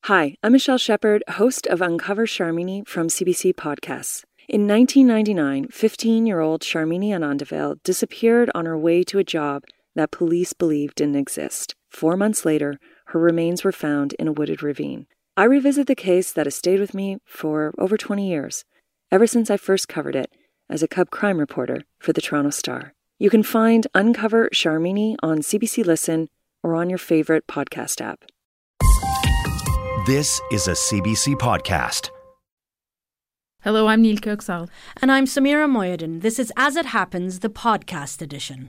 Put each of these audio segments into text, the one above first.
Hi, I'm Michelle Shepard, host of Uncover Sharmini from CBC Podcasts. In 1999, 15-year-old Sharmini Anandavale disappeared on her way to a job that police believed didn't exist. 4 months later, her remains were found in a wooded ravine. I revisit the case that has stayed with me for over 20 years, ever since I first covered it as a cub crime reporter for the Toronto Star. You can find Uncover Sharmini on CBC Listen or on your favorite podcast app. This is a CBC podcast. Hello, I'm Neil Kirksall. And I'm Samira Moyedin. This is As It Happens, the podcast edition.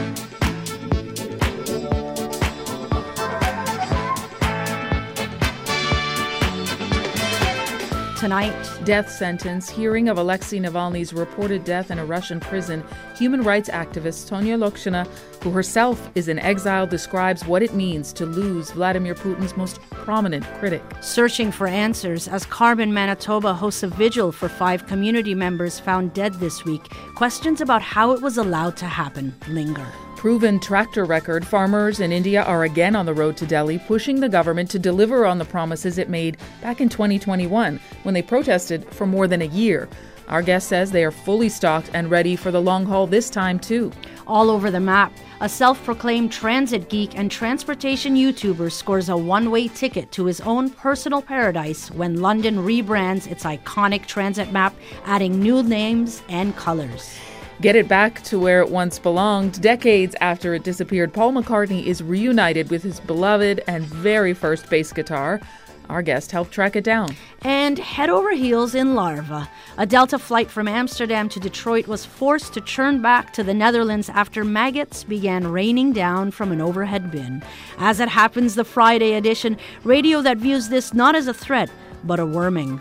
Tonight, Death sentence, hearing of Alexei Navalny's reported death in a Russian prison. Human rights activist Tonya Lokshina, who herself is in exile, describes what it means to lose Vladimir Putin's most prominent critic. Searching for answers as Carbon Manitoba hosts a vigil for 5 community members found dead this week. Questions about how it was allowed to happen linger. Proven tractor record, farmers in India are again on the road to Delhi, pushing the government to deliver on the promises it made back in 2021 when they protested for more than a year. Our guest says they are fully stocked and ready for the long haul this time too. All over the map, a self-proclaimed transit geek and transportation YouTuber scores a one-way ticket to his own personal paradise when London rebrands its iconic transit map, adding new names and colors. Get it back to where it once belonged. Decades after it disappeared, Paul McCartney is reunited with his beloved and very first bass guitar. Our guest helped track it down. And head over heels in Larva. A Delta flight from Amsterdam to Detroit was forced to turn back to the Netherlands after maggots began raining down from an overhead bin. As it happens, the Friday edition, radio that views this not as a threat, but a worming.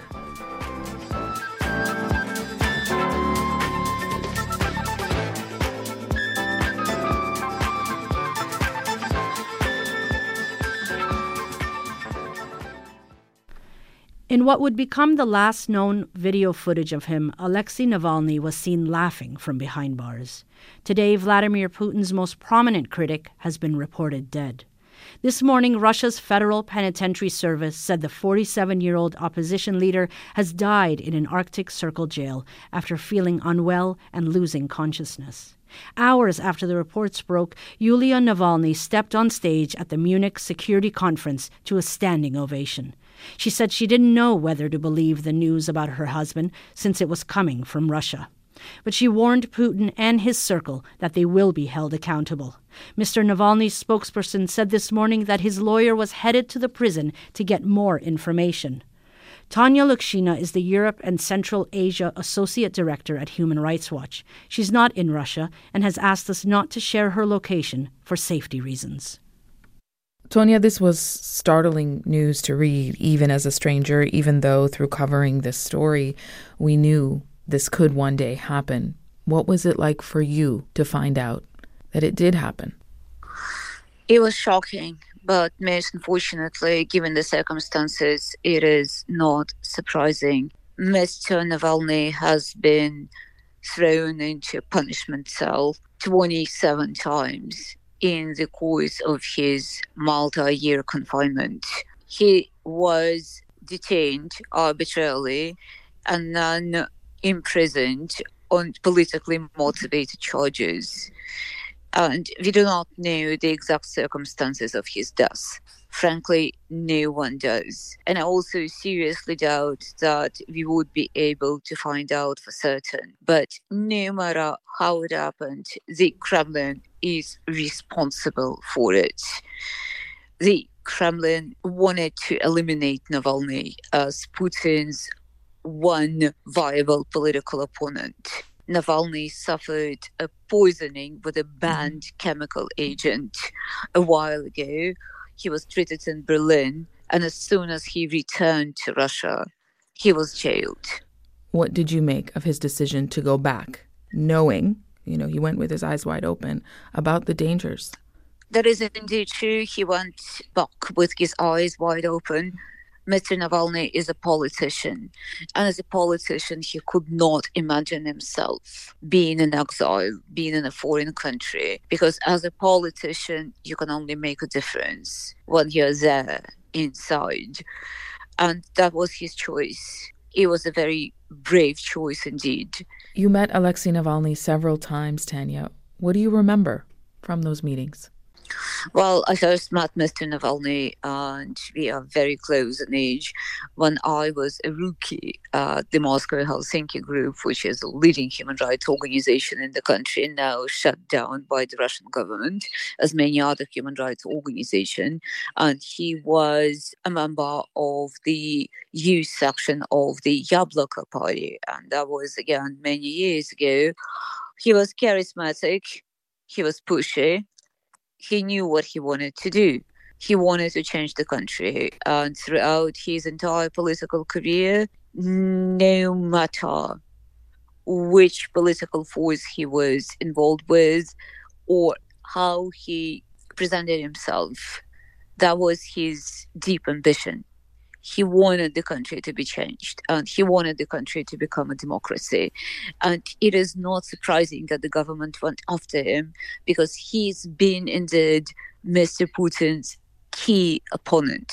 In what would become the last known video footage of him, Alexei Navalny was seen laughing from behind bars. Today, Vladimir Putin's most prominent critic has been reported dead. This morning, Russia's Federal Penitentiary Service said the 47-year-old opposition leader has died in an Arctic Circle jail after feeling unwell and losing consciousness. Hours after the reports broke, Yulia Navalny stepped on stage at the Munich Security Conference to a standing ovation. She said she didn't know whether to believe the news about her husband since it was coming from Russia. But she warned Putin and his circle that they will be held accountable. Mr. Navalny's spokesperson said this morning that his lawyer was headed to the prison to get more information. Tonya Lokshina is the Europe and Central Asia Associate Director at Human Rights Watch. She's not in Russia and has asked us not to share her location for safety reasons. Tonya, this was startling news to read, even as a stranger, even though through covering this story, we knew this could one day happen. What was it like for you to find out that it did happen? It was shocking, but most unfortunately, given the circumstances, it is not surprising. Mr. Navalny has been thrown into a punishment cell 27 times in the course of his multi-year confinement. He was detained arbitrarily and then imprisoned on politically motivated charges. And we do not know the exact circumstances of his death. Frankly, no one does. And I also seriously doubt that we would be able to find out for certain. But no matter how it happened, the Kremlin is responsible for it. The Kremlin wanted to eliminate Navalny as Putin's one viable political opponent. Navalny suffered a poisoning with a banned chemical agent a while ago. He was treated in Berlin, and as soon as he returned to Russia, he was jailed. What did you make of his decision to go back, knowing, he went with his eyes wide open, about the dangers? That is indeed true. He went back with his eyes wide open. Mr. Navalny is a politician, and as a politician, he could not imagine himself being in exile, being in a foreign country, because as a politician, you can only make a difference when you're there inside. And that was his choice. It was a very brave choice indeed. You met Alexei Navalny several times, Tanya. What do you remember from those meetings? Well, I first met Mr. Navalny, and we are very close in age. When I was a rookie at the Moscow Helsinki Group, which is a leading human rights organization in the country, now shut down by the Russian government, as many other human rights organizations. And he was a member of the youth section of the Yabloko Party. And that was, again, many years ago. He was charismatic. He was pushy. He knew what he wanted to do. He wanted to change the country. And throughout his entire political career, no matter which political force he was involved with or how he presented himself, that was his deep ambition. He wanted the country to be changed, and he wanted the country to become a democracy. And it is not surprising that the government went after him, because he's been indeed Mr. Putin's key opponent.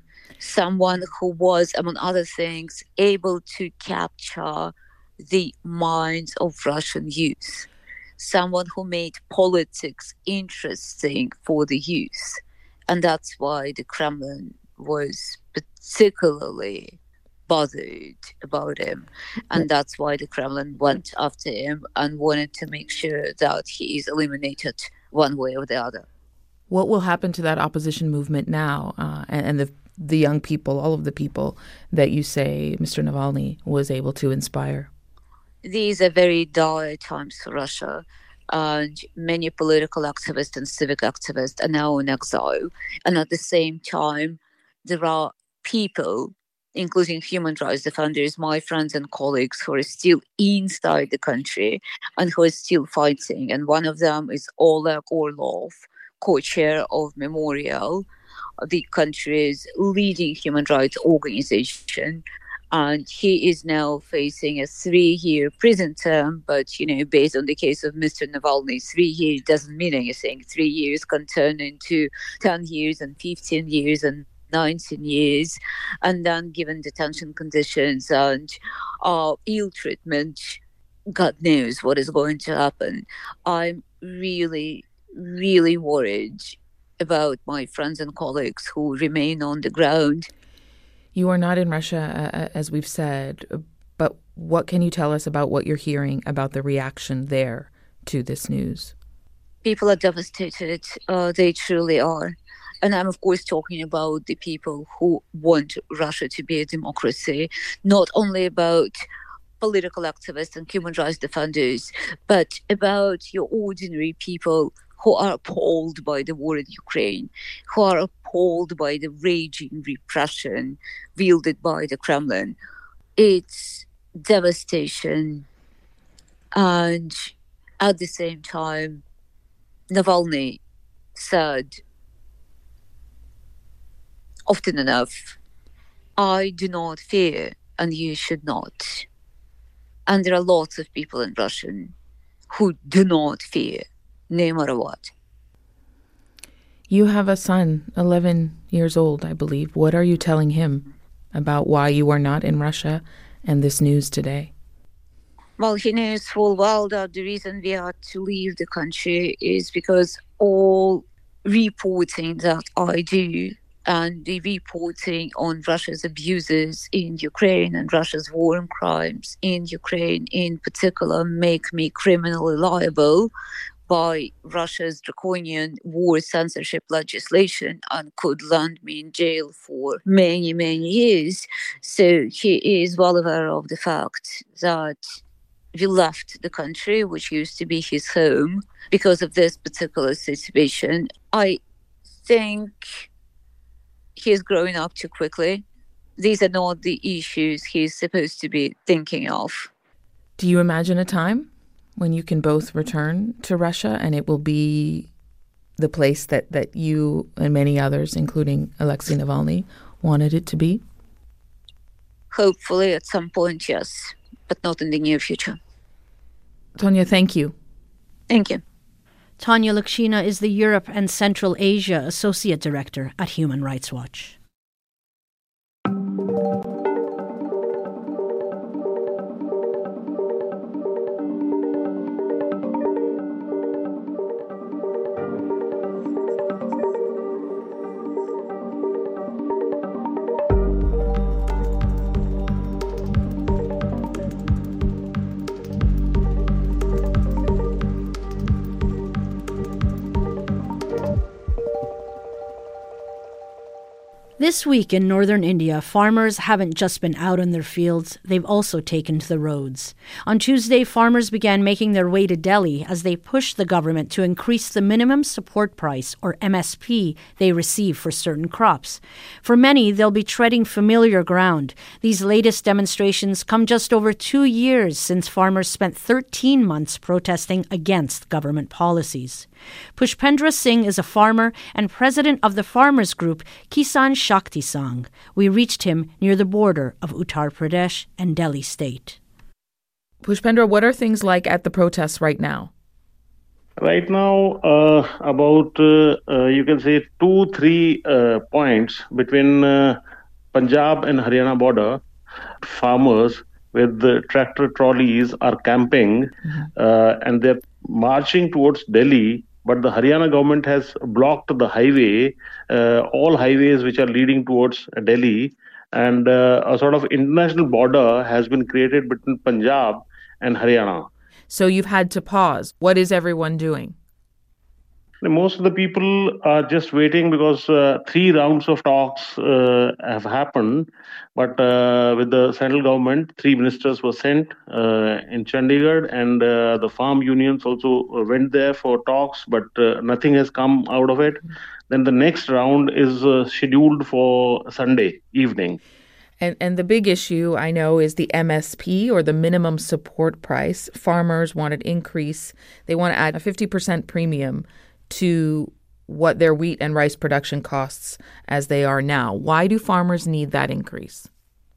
Someone who was, among other things, able to capture the minds of Russian youth. Someone who made politics interesting for the youth. And that's why the Kremlin was particularly bothered about him. And that's why the Kremlin went after him and wanted to make sure that he is eliminated one way or the other. What will happen to that opposition movement now and the young people, all of the people that you say Mr. Navalny was able to inspire? These are very dire times for Russia. And many political activists and civic activists are now in exile. And at the same time, there are people, including human rights defenders, my friends and colleagues, who are still inside the country and who are still fighting. And one of them is Oleg Orlov, co-chair of Memorial, the country's leading human rights organization. And he is now facing a 3-year prison term. But, based on the case of Mr. Navalny, 3 years doesn't mean anything. 3 years can turn into 10 years and 15 years and 19 years. And then, given detention conditions and ill treatment, God knows what is going to happen. I'm really, really worried about my friends and colleagues who remain on the ground. You are not in Russia, as we've said, but what can you tell us about what you're hearing about the reaction there to this news? People are devastated. They truly are. And I'm, of course, talking about the people who want Russia to be a democracy, not only about political activists and human rights defenders, but about your ordinary people who are appalled by the war in Ukraine, who are appalled by the raging repression wielded by the Kremlin. It's devastation. And at the same time, Navalny said often enough, I do not fear, and you should not. And there are lots of people in Russia who do not fear, no matter what. You have a son, 11 years old, I believe. What are you telling him about why you are not in Russia and this news today? Well, he knows full well that the reason we had to leave the country is because all reporting that I do and the reporting on Russia's abuses in Ukraine and Russia's war and crimes in Ukraine in particular make me criminally liable by Russia's draconian war censorship legislation and could land me in jail for many, many years. So he is well aware of the fact that we left the country, which used to be his home, because of this particular situation. I think he is growing up too quickly. These are not the issues he's supposed to be thinking of. Do you imagine a time when you can both return to Russia and it will be the place that you and many others, including Alexei Navalny, wanted it to be? Hopefully at some point, yes, but not in the near future. Tanya, thank you. Thank you. Tanya Lokshina is the Europe and Central Asia Associate Director at Human Rights Watch. This week in northern India, farmers haven't just been out in their fields, they've also taken to the roads. On Tuesday, farmers began making their way to Delhi as they pushed the government to increase the minimum support price, or MSP, they receive for certain crops. For many, they'll be treading familiar ground. These latest demonstrations come just over 2 years since farmers spent 13 months protesting against government policies. Pushpendra Singh is a farmer and president of the farmers group Kisan Shakti Sangh. We reached him near the border of Uttar Pradesh and Delhi state. Pushpendra, what are things like at the protests right now? Right now, you can say 2-3 points between Punjab and Haryana border. Farmers with the tractor trolleys are camping and they're marching towards Delhi. But the Haryana government has blocked the highway, all highways which are leading towards Delhi. And a sort of international border has been created between Punjab and Haryana. So you've had to pause. What is everyone doing? Most of the people are just waiting because 3 rounds of talks have happened. But with the central government, 3 ministers were sent in Chandigarh, and the farm unions also went there for talks, but nothing has come out of it. Then the next round is scheduled for Sunday evening. And the big issue, I know, is the MSP, or the minimum support price. Farmers want an increase. They want to add a 50% premium to what their wheat and rice production costs as they are now. Why do farmers need that increase?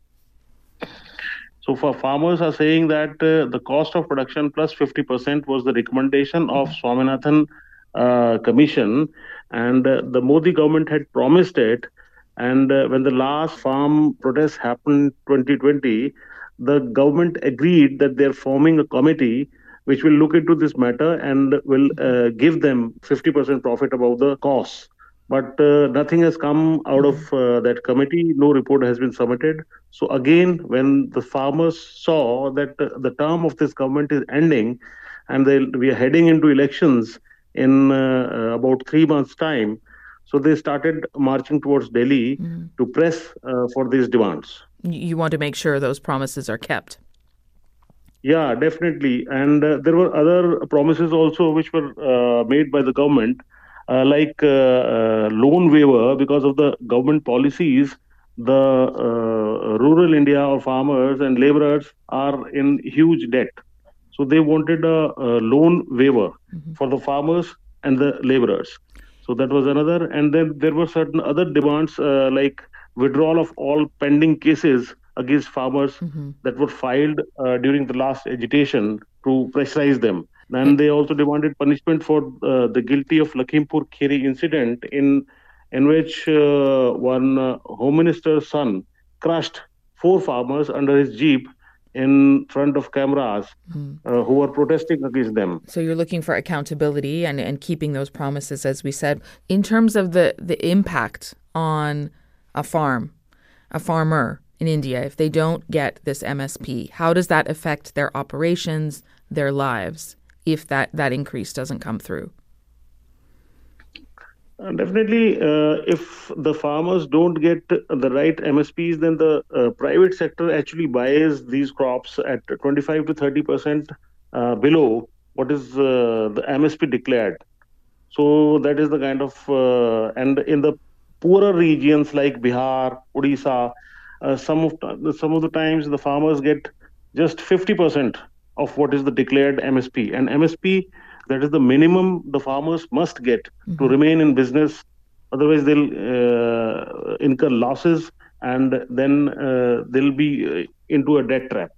So for farmers are saying that the cost of production plus 50% was the recommendation of Swaminathan Commission, and the Modi government had promised it. And when the last farm protests happened 2020, the government agreed that they're forming a committee which will look into this matter and will give them 50% profit above the costs. But nothing has come out of that committee. No report has been submitted. So again, when the farmers saw that the term of this government is ending and we are heading into elections in about 3 months' time, so they started marching towards Delhi to press for these demands. You want to make sure those promises are kept. Yeah, definitely. And there were other promises also which were made by the government, like loan waiver. Because of the government policies, the rural India or farmers and laborers are in huge debt. So they wanted a loan waiver for the farmers and the laborers. So that was another. And then there were certain other demands like withdrawal of all pending cases against farmers that were filed during the last agitation to pressurize them. And they also demanded punishment for the guilty of Lakhimpur Kheri incident in which one home minister's son crushed 4 farmers under his jeep in front of cameras who were protesting against them. So you're looking for accountability and keeping those promises, as we said. In terms of the impact on a farmer in India, if they don't get this MSP, how does that affect their operations, their lives, if that increase doesn't come through? Definitely, if the farmers don't get the right MSPs, then the private sector actually buys these crops at 25 to 30% below what is the MSP declared. So that is the kind of, and in the poorer regions like Bihar, Odisha, some of the times the farmers get just 50% of what is the declared MSP. And MSP, that is the minimum the farmers must get to remain in business. Otherwise, they'll incur losses and then they'll be into a debt trap.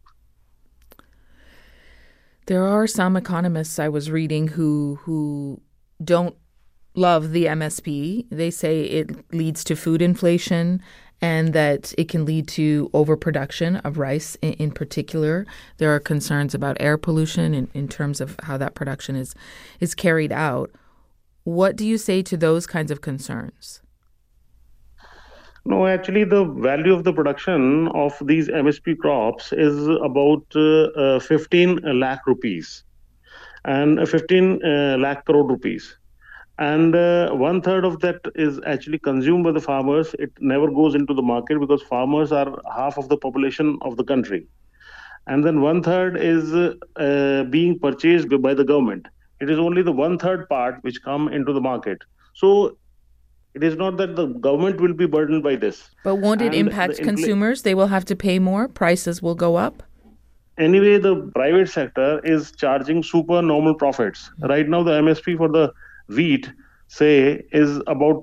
There are some economists I was reading who don't love the MSP. They say it leads to food inflation and that it can lead to overproduction of rice in particular. There are concerns about air pollution in terms of how that production is carried out. What do you say to those kinds of concerns? No, actually, the value of the production of these MSP crops is about 15 lakh rupees and 15 lakh crore rupees. And one third of that is actually consumed by the farmers. It never goes into the market because farmers are half of the population of the country. And then one third is being purchased by the government. It is only the one third part which come into the market. So it is not that the government will be burdened by this. But won't it impact consumers? They will have to pay more? Prices will go up? Anyway, the private sector is charging super normal profits. Right now, the MSP for the wheat, say, is about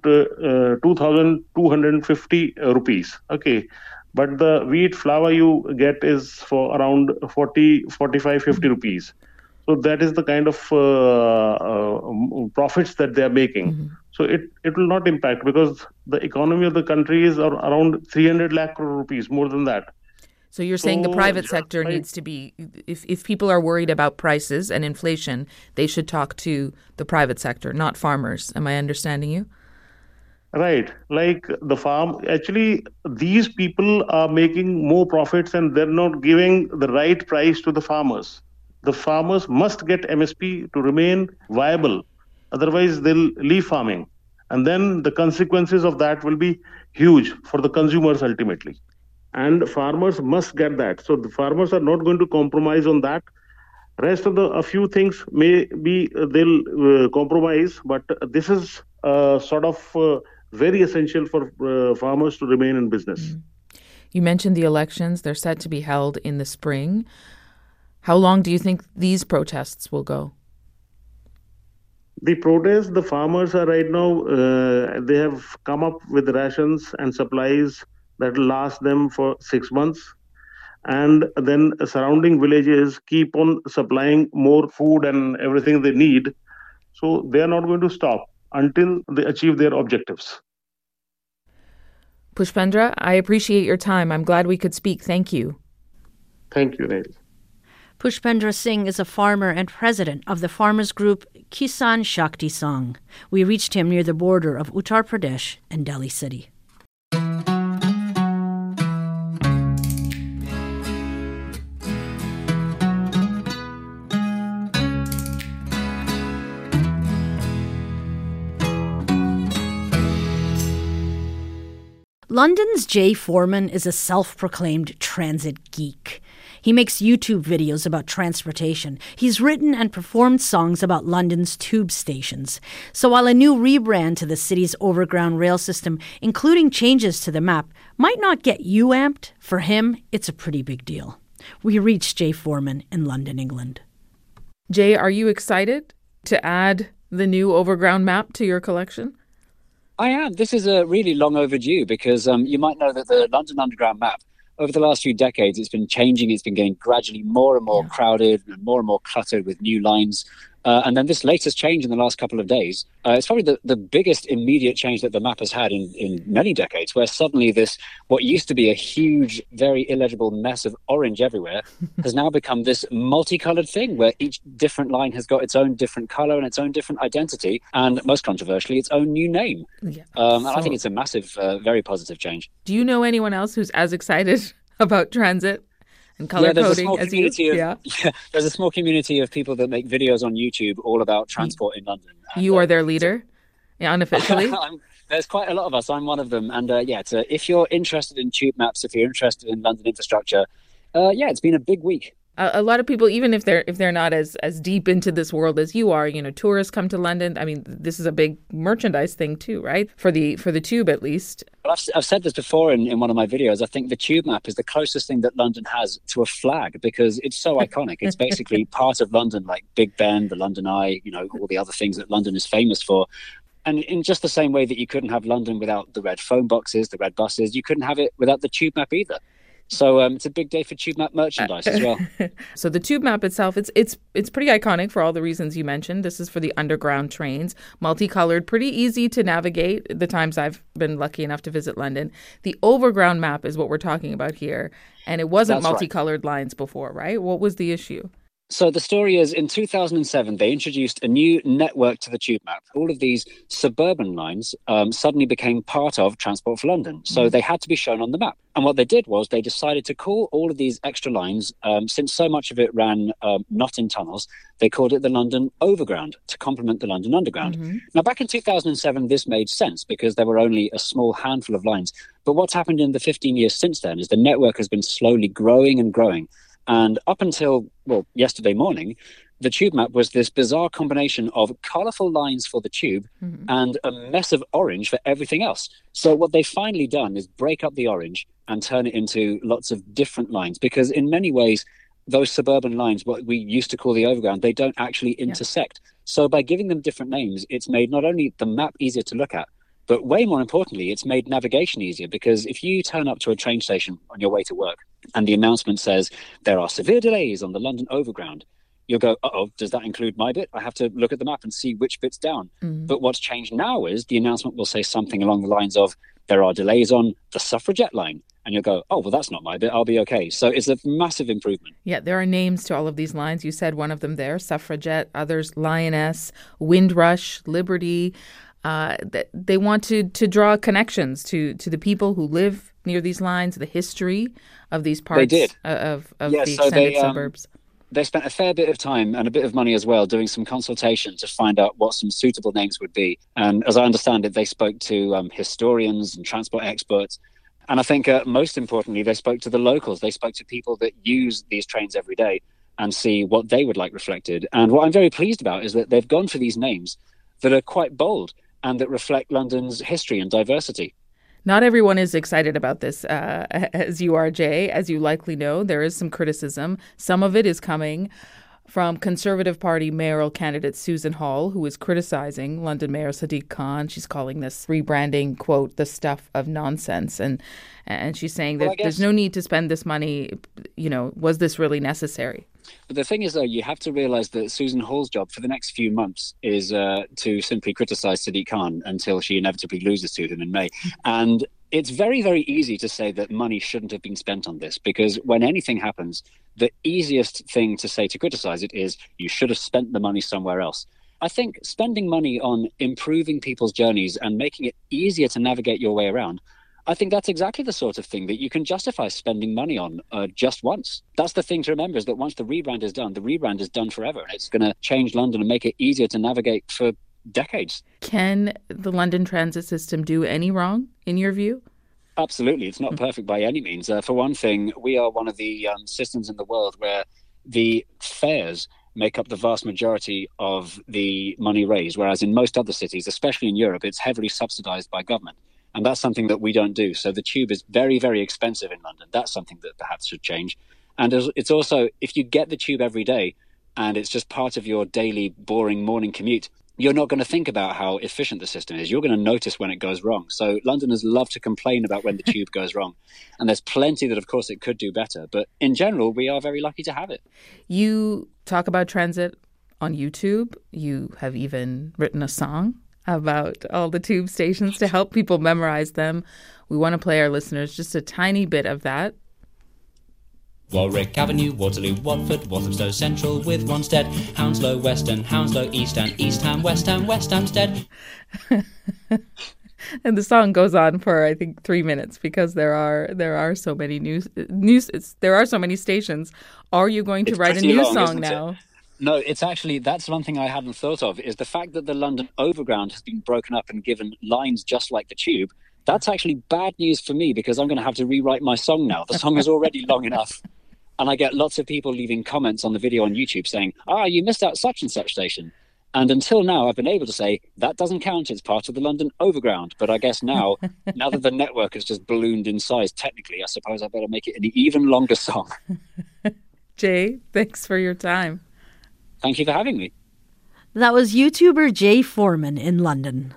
2,250 rupees. Okay. But the wheat flour you get is for around 40, 45, 50 rupees. So that is the kind of profits that they are making. Mm-hmm. So it will not impact because the economy of the country is around 300 lakh crore rupees, more than that. So you're saying the private sector needs to be, if people are worried about prices and inflation, they should talk to the private sector, not farmers. Am I understanding you? Right. Like the farm, actually, these people are making more profits and they're not giving the right price to the farmers. The farmers must get MSP to remain viable. Otherwise, they'll leave farming. And then the consequences of that will be huge for the consumers ultimately. And farmers must get that. So the farmers are not going to compromise on that. Rest of a few things may be they'll compromise, but this is sort of very essential for farmers to remain in business. Mm. You mentioned the elections. They're set to be held in the spring. How long do you think these protests will go? The protests, the farmers are right now, they have come up with rations and supplies that will last them for 6 months. And then surrounding villages keep on supplying more food and everything they need. So they are not going to stop until they achieve their objectives. Pushpendra, I appreciate your time. I'm glad we could speak. Thank you. Thank you, Neil. Pushpendra Singh is a farmer and president of the farmers group Kisan Shakti Sangh. We reached him near the border of Uttar Pradesh and Delhi City. London's Jay Foreman is a self-proclaimed transit geek. He makes YouTube videos about transportation. He's written and performed songs about London's tube stations. So while a new rebrand to the city's overground rail system, including changes to the map, might not get you amped, for him, it's a pretty big deal. We reached Jay Foreman in London, England. Jay, are you excited to add the new overground map to your collection? I am. This is really long overdue because you might know that the London Underground map, over the last few decades, it's been changing. It's been getting gradually more and more crowded and more cluttered with new lines. And then this latest change in the last couple of days, it's probably the biggest immediate change that the map has had in many decades, where suddenly this, what used to be a huge, very illegible mess of orange everywhere, has now become this multicolored thing where each different line has got its own different color and its own different identity, and most controversially, its own new name. Yeah. And I think it's a massive, very positive change. Do you know anyone else who's as excited about transit and color coding as you? There's a small community of people that make videos on YouTube all about transport in London. You are their leader, unofficially? There's quite a lot of us. I'm one of them. And if you're interested in tube maps, if you're interested in London infrastructure, it's been a big week. A lot of people, even if they're not as deep into this world as you are, tourists come to London. I mean, this is a big merchandise thing too, right? For the tube, at least. Well, I've said this before in one of my videos. I think the tube map is the closest thing that London has to a flag because it's so iconic. It's basically part of London, like Big Ben, the London Eye, all the other things that London is famous for. And in just the same way that you couldn't have London without the red phone boxes, the red buses, you couldn't have it without the tube map either. So it's a big day for TubeMap merchandise as well. So the tube map itself, it's pretty iconic for all the reasons you mentioned. This is for the underground trains, multicolored, pretty easy to navigate the times I've been lucky enough to visit London. The overground map is what we're talking about here. And it wasn't That's multicolored lines before, right? What was the issue? So the story is, in 2007, they introduced a new network to the tube map. All of these suburban lines suddenly became part of Transport for London. So they had to be shown on the map. And what they did was they decided to call all of these extra lines, since so much of it ran not in tunnels, they called it the London Overground to complement the London Underground. Now, back in 2007, this made sense because there were only a small handful of lines. But what's happened in the 15 years since then is the network has been slowly growing and growing. And up until, yesterday morning, the tube map was this bizarre combination of colourful lines for the tube and a mess of orange for everything else. So what they've finally done is break up the orange and turn it into lots of different lines, because in many ways, those suburban lines, what we used to call the overground, they don't actually intersect. So by giving them different names, it's made not only the map easier to look at, but way more importantly, it's made navigation easier, because if you turn up to a train station on your way to work and the announcement says there are severe delays on the London Overground, you'll go, uh-oh, does that include my bit? I have to look at the map and see which bit's down. But what's changed now is the announcement will say something along the lines of there are delays on the Suffragette line. And you'll go, oh, well, that's not my bit. I'll be okay. So it's a massive improvement. Yeah, there are names to all of these lines. You said one of them there, Suffragette, others Lioness, Windrush, Liberty. They want to draw connections to the people who live near these lines, the history of these parts of the extended suburbs. They spent a fair bit of time and a bit of money as well doing some consultation to find out what some suitable names would be. And as I understand it, they spoke to historians and transport experts. And I think most importantly, they spoke to the locals. They spoke to people that use these trains every day and see what they would like reflected. And what I'm very pleased about is that they've gone for these names that are quite bold and that reflect London's history and diversity. Not everyone is excited about this, as you are, Jay. As you likely know, there is some criticism. Some of it is coming from Conservative Party mayoral candidate Susan Hall, who is criticizing London Mayor Sadiq Khan. She's calling this rebranding, quote, the stuff of nonsense. And she's saying that there's no need to spend this money. You know, was this really necessary? But the thing is, though, you have to realize that Susan Hall's job for the next few months is to simply criticize Sadiq Khan until she inevitably loses to him in May. And it's very, very easy to say that money shouldn't have been spent on this, because when anything happens, the easiest thing to say to criticize it is you should have spent the money somewhere else. I think spending money on improving people's journeys and making it easier to navigate your way around, I think that's exactly the sort of thing that you can justify spending money on just once. That's the thing to remember, is that once the rebrand is done, the rebrand is done forever. And it's going to change London and make it easier to navigate for decades. Can the London transit system do any wrong, in your view? Absolutely. It's not perfect by any means. For one thing, we are one of the systems in the world where the fares make up the vast majority of the money raised, whereas in most other cities, especially in Europe, it's heavily subsidized by government. And that's something that we don't do. So the tube is very, very expensive in London. That's something that perhaps should change. And it's also, if you get the tube every day and it's just part of your daily boring morning commute, you're not going to think about how efficient the system is. You're going to notice when it goes wrong. So Londoners love to complain about when the tube goes wrong. And there's plenty that, of course, it could do better. But in general, we are very lucky to have it. You talk about transit on YouTube. You have even written a song about all the tube stations to help people memorize them. We want to play our listeners just a tiny bit of that. Warwick Avenue, Waterloo, Watford, Walthamstow Central with Wanstead, Hounslow West and Hounslow East and East Ham, West Ham, West Hampstead. And the song goes on for, I think, 3 minutes because there are so many there are so many stations. Are you going to write a new song now? No, it's actually, that's one thing I hadn't thought of, is the fact that the London Overground has been broken up and given lines just like the tube. That's actually bad news for me, because I'm going to have to rewrite my song now. The song is already long enough. And I get lots of people leaving comments on the video on YouTube saying, you missed out such and such station. And until now, I've been able to say, that doesn't count. It's part of the London Overground. But I guess now that the network has just ballooned in size, technically, I suppose I better make it an even longer song. Jay, thanks for your time. Thank you for having me. That was YouTuber Jay Foreman in London.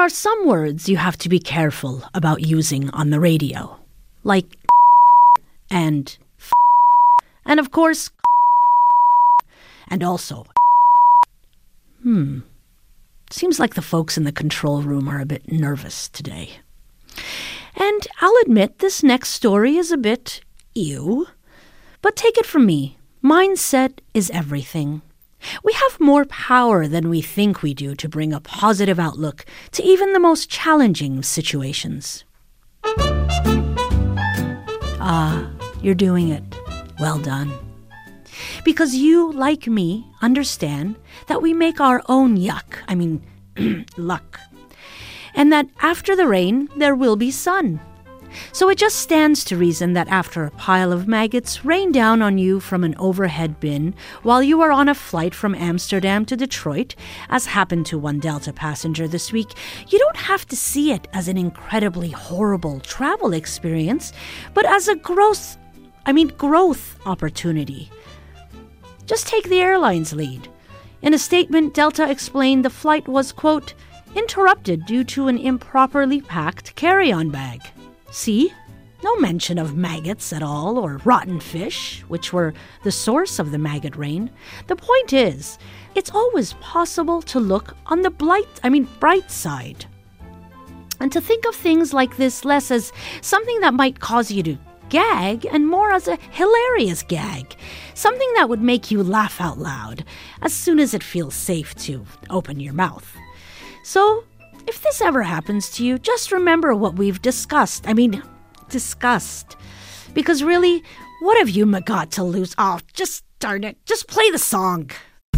are some words you have to be careful about using on the radio, like and of course, and also. Seems like the folks in the control room are a bit nervous today. And I'll admit this next story is a bit ew, but take it from me, mindset is everything. We have more power than we think we do to bring a positive outlook to even the most challenging situations. You're doing it. Well done. Because you, like me, understand that we make our own luck. And that after the rain, there will be sun. So it just stands to reason that after a pile of maggots rain down on you from an overhead bin while you are on a flight from Amsterdam to Detroit, as happened to one Delta passenger this week, you don't have to see it as an incredibly horrible travel experience, but as a growth opportunity. Just take the airline's lead. In a statement, Delta explained the flight was, quote, interrupted due to an improperly packed carry-on bag. See? No mention of maggots at all, or rotten fish, which were the source of the maggot rain. The point is, it's always possible to look on the bright side. And to think of things like this less as something that might cause you to gag and more as a hilarious gag. Something that would make you laugh out loud as soon as it feels safe to open your mouth. So, if this ever happens to you, just remember what we've discussed. Because really, what have you got to lose? Oh, just darn it. Just play the song.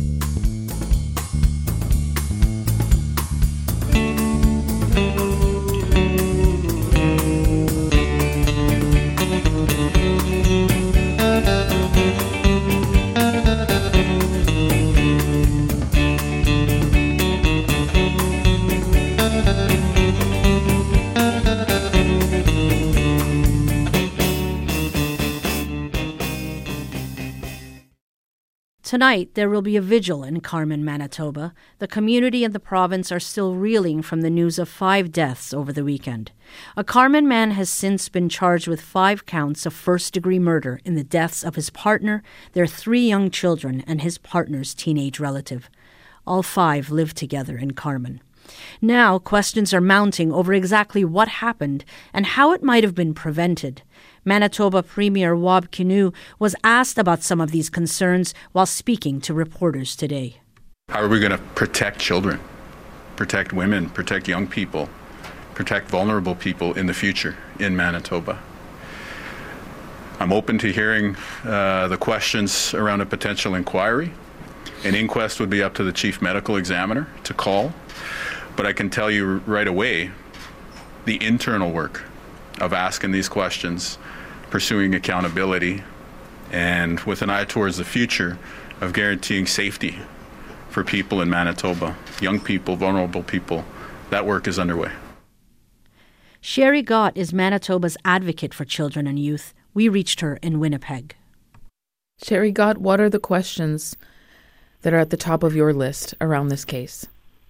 Tonight, there will be a vigil in Carman, Manitoba. The community and the province are still reeling from the news of 5 deaths over the weekend. A Carman man has since been charged with 5 counts of first-degree murder in the deaths of his partner, their 3 young children, and his partner's teenage relative. All 5 live together in Carman. Now, questions are mounting over exactly what happened and how it might have been prevented. Manitoba Premier Wab Kinew was asked about some of these concerns while speaking to reporters today. How are we going to protect children, protect women, protect young people, protect vulnerable people in the future in Manitoba? I'm open to hearing the questions around a potential inquiry. An inquest would be up to the chief medical examiner to call. But I can tell you right away, the internal work of asking these questions, pursuing accountability, and with an eye towards the future of guaranteeing safety for people in Manitoba, young people, vulnerable people, that work is underway. Sherry Gott is Manitoba's advocate for children and youth. We reached her in Winnipeg. Sherry Gott, what are the questions that are at the top of your list around this case?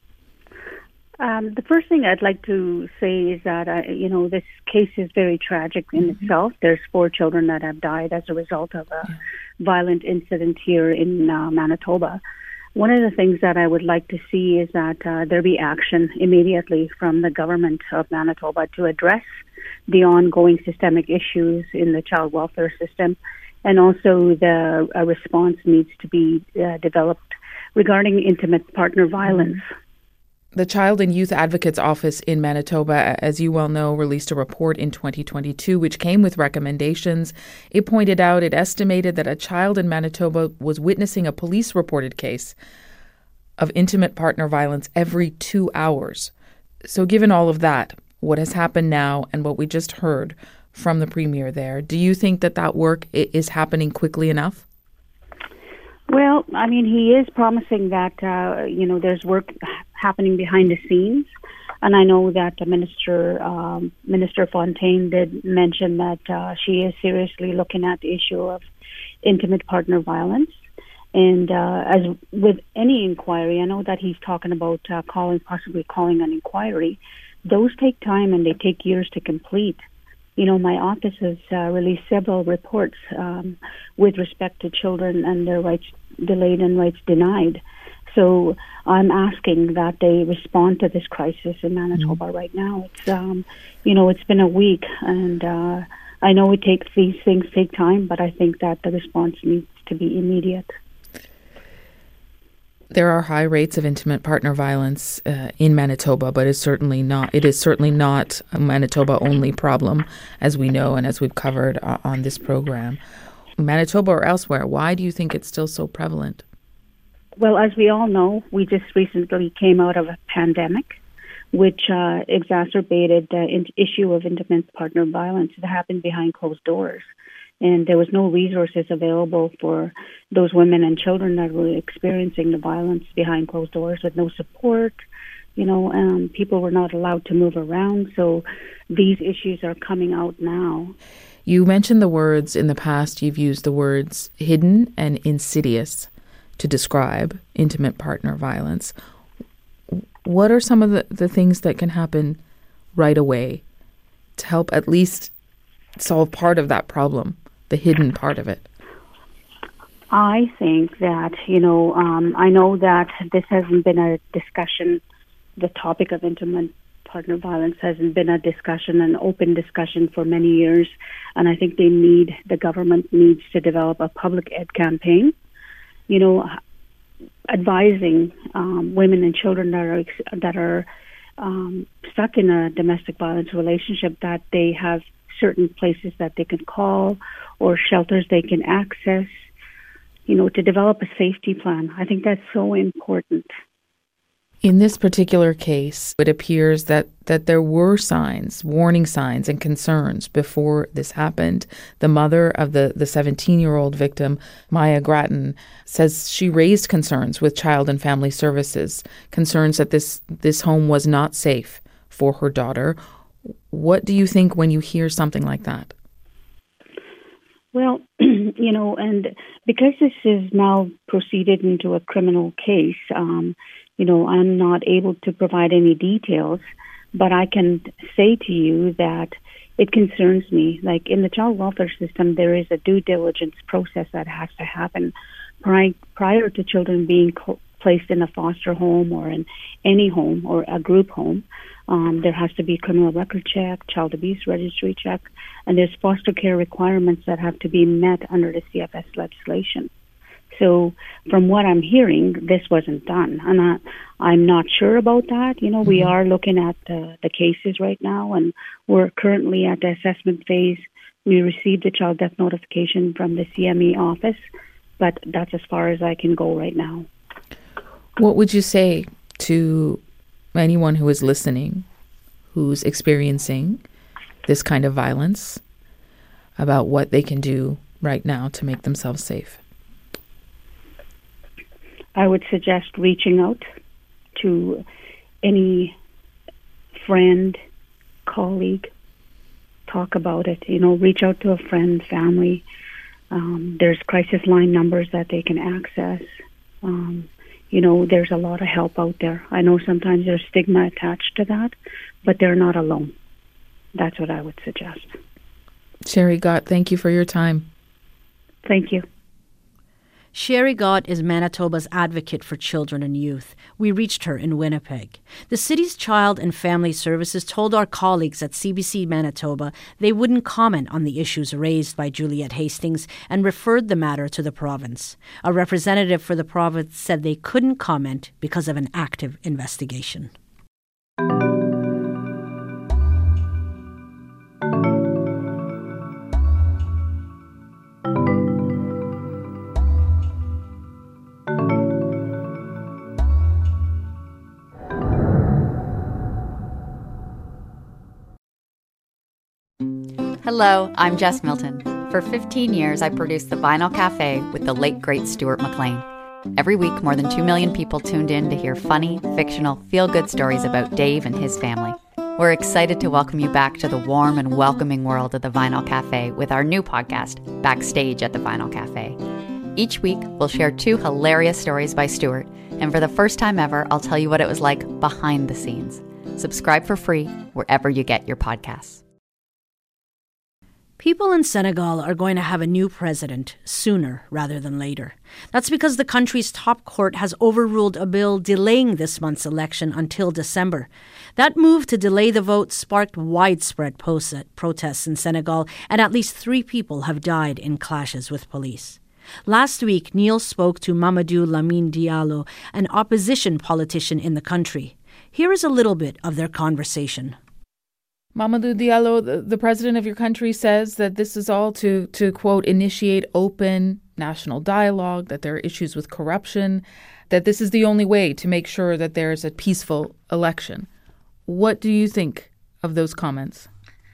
The first thing I'd like to say is that, this case is very tragic in itself. There's 4 children that have died as a result of a violent incident here in Manitoba. One of the things that I would like to see is that there be action immediately from the government of Manitoba to address the ongoing systemic issues in the child welfare system, and also a response needs to be developed regarding intimate partner violence. The Child and Youth Advocate's Office in Manitoba, as you well know, released a report in 2022 which came with recommendations. It estimated that a child in Manitoba was witnessing a police-reported case of intimate partner violence every 2 hours. So given all of that, what has happened now and what we just heard from the Premier there, do you think that work is happening quickly enough? Well, he is promising that, there's work happening behind the scenes. And I know that Minister Fontaine did mention that she is seriously looking at the issue of intimate partner violence. And as with any inquiry, I know that he's talking about possibly calling an inquiry. Those take time and they take years to complete. My office has released several reports with respect to children and their rights delayed and rights denied. So I'm asking that they respond to this crisis in Manitoba right now. It's it's been a week, and I know these things take time, but I think that the response needs to be immediate. There are high rates of intimate partner violence in Manitoba, but it is certainly not a Manitoba-only problem, as we know and as we've covered on this program. Manitoba or elsewhere, why do you think it's still so prevalent? Well, as we all know, we just recently came out of a pandemic, which exacerbated the issue of intimate partner violence that happened behind closed doors. And there was no resources available for those women and children that were experiencing the violence behind closed doors with no support. People were not allowed to move around. So these issues are coming out now. You mentioned the words in the past, you've used the words hidden and insidious to describe intimate partner violence. What are some of the things that can happen right away to help at least solve part of that problem, the hidden part of it? I think that, I know that this hasn't been a discussion. The topic of intimate partner violence hasn't been a discussion, an open discussion for many years. And I think the government needs to develop a public ed campaign, advising women and children that are stuck in a domestic violence relationship that they have certain places that they can call or shelters they can access, to develop a safety plan. I think that's so important. In this particular case, it appears that there were signs, warning signs and concerns before this happened. The mother of the 17-year-old victim, Maya Grattan, says she raised concerns with Child and Family Services, concerns that this home was not safe for her daughter. What do you think when you hear something like that? Well, and because this is now proceeded into a criminal case, I'm not able to provide any details, but I can say to you that it concerns me. Like in the child welfare system, there is a due diligence process that has to happen prior to children being placed in a foster home or in any home or a group home. There has to be a criminal record check, child abuse registry check, and there's foster care requirements that have to be met under the CFS legislation. So from what I'm hearing, this wasn't done. And I'm not sure about that. We are looking at the cases right now, and we're currently at the assessment phase. We received a child death notification from the CME office, but that's as far as I can go right now. What would you say to anyone who is listening, who's experiencing this kind of violence, about what they can do right now to make themselves safe? I would suggest reaching out to any friend, colleague, talk about it. Reach out to a friend, family. There's crisis line numbers that they can access. There's a lot of help out there. I know sometimes there's stigma attached to that, but they're not alone. That's what I would suggest. Sherry Gott, thank you for your time. Thank you. Sherry Gott is Manitoba's advocate for children and youth. We reached her in Winnipeg. The city's Child and Family Services told our colleagues at CBC Manitoba they wouldn't comment on the issues raised by Juliette Hastings and referred the matter to the province. A representative for the province said they couldn't comment because of an active investigation. Hello, I'm Jess Milton. For 15 years, I produced The Vinyl Cafe with the late, great Stuart McLean. Every week, more than 2 million people tuned in to hear funny, fictional, feel-good stories about Dave and his family. We're excited to welcome you back to the warm and welcoming world of The Vinyl Cafe with our new podcast, Backstage at The Vinyl Cafe. Each week, we'll share 2 hilarious stories by Stuart, and for the first time ever, I'll tell you what it was like behind the scenes. Subscribe for free wherever you get your podcasts. People in Senegal are going to have a new president sooner rather than later. That's because the country's top court has overruled a bill delaying this month's election until December. That move to delay the vote sparked widespread protests in Senegal, and at least 3 people have died in clashes with police. Last week, Neil spoke to Mamadou Lamine Diallo, an opposition politician in the country. Here is a little bit of their conversation. Mamadou Diallo, the president of your country, says that this is all to quote, initiate open national dialogue, that there are issues with corruption, that this is the only way to make sure that there's a peaceful election. What do you think of those comments?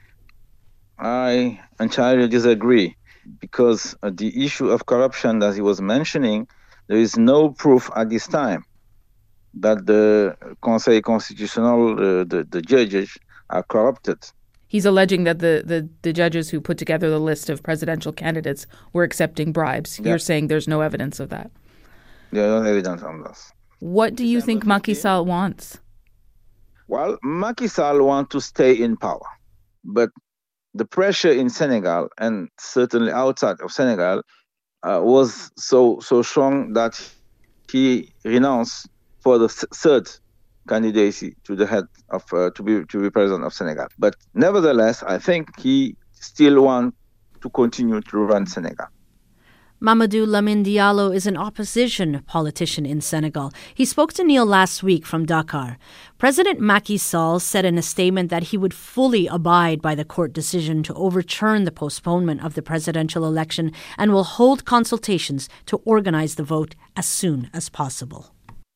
I entirely disagree, because the issue of corruption that he was mentioning, there is no proof at this time that the Conseil Constitutionnel, the judges, are corrupted. He's alleging that the judges who put together the list of presidential candidates were accepting bribes. Yeah. You're saying there's no evidence of that. There's no evidence on this. What do you think Macky Sall wants? Well, Macky Sall wants to stay in power. But the pressure in Senegal, and certainly outside of Senegal, was so strong that he renounced for the third candidacy to the head of to be president of Senegal. But nevertheless, I think he still wants to continue to run Senegal. Mamadou Lamine Diallo is an opposition politician in Senegal. He spoke to Neil last week from Dakar. President Macky Sall said in a statement that he would fully abide by the court decision to overturn the postponement of the presidential election and will hold consultations to organize the vote as soon as possible.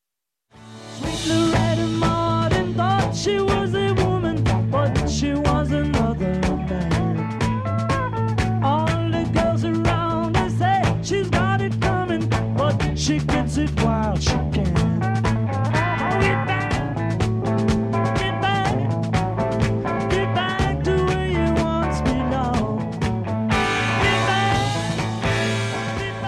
She was a woman, but she was another man. All the girls around her say she's got it coming, but she gets it while she can. Get back to where you once belonged. Get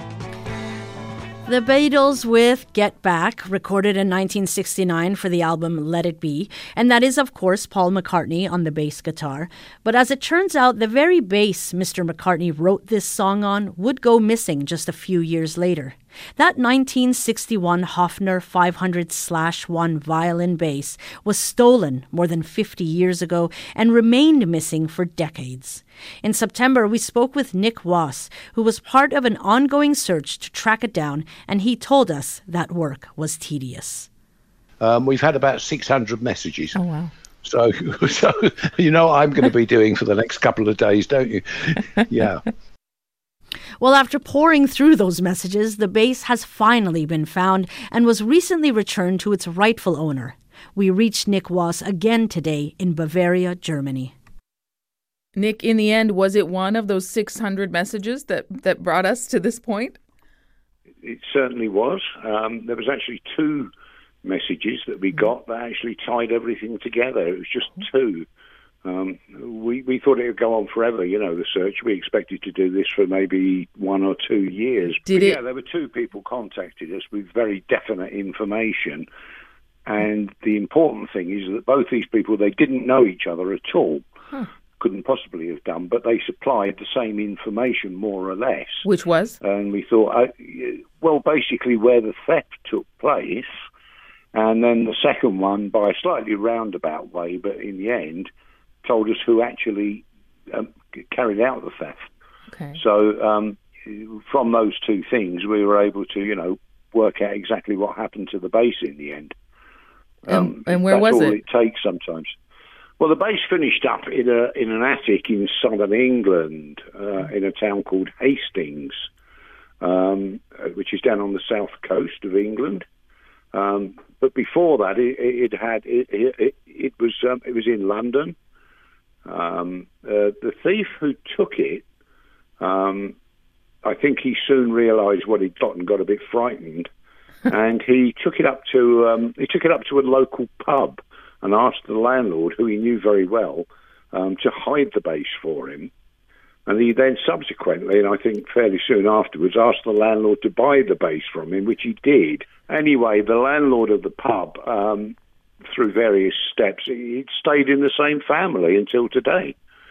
back. The Beatles with Get Back, recorded in 1969 for the album Let It Be, and that is, of course, Paul McCartney on the bass guitar. But as it turns out, the very bass Mr. McCartney wrote this song on would go missing just a few years later. That 1961 Hofner 500/1 violin bass was stolen more than 50 years ago and remained missing for decades. In September, we spoke with Nick Wass, who was part of an ongoing search to track it down, and he told us that work was tedious. We've had about 600 messages. Oh, wow. So you know what I'm going to be doing for the next couple of days, don't you? Yeah. Well, after poring through those messages, the bass has finally been found and was recently returned to its rightful owner. We reached Nick Wass again today in Bavaria, Germany. Nick, in the end, was it one of those 600 messages that brought us to this point? It certainly was. There was actually 2 messages that we got that actually tied everything together. It was just 2. We thought it would go on forever, the search. We expected to do this for maybe 1 or 2 years. Yeah, there were 2 people contacted us with very definite information. And the important thing is that both these people, they didn't know each other at all. Huh. Couldn't possibly have done, but they supplied the same information, more or less. Which was? And we thought, basically where the theft took place. And then the second one, by a slightly roundabout way, but in the end, told us who actually carried out the theft. Okay. So from those 2 things, we were able to, work out exactly what happened to the base in the end. And where was it? That's all it takes sometimes. Well, the base finished up in an attic in southern England, in a town called Hastings, which is down on the south coast of England. But before that, it was in London. The thief who took it, I think he soon realised what he'd got and got a bit frightened, and he took it up to a local pub and asked the landlord, who he knew very well, to hide the base for him. And he then subsequently, and I think fairly soon afterwards, asked the landlord to buy the base from him, which he did. Anyway, the landlord of the pub, through various steps, it stayed in the same family until today.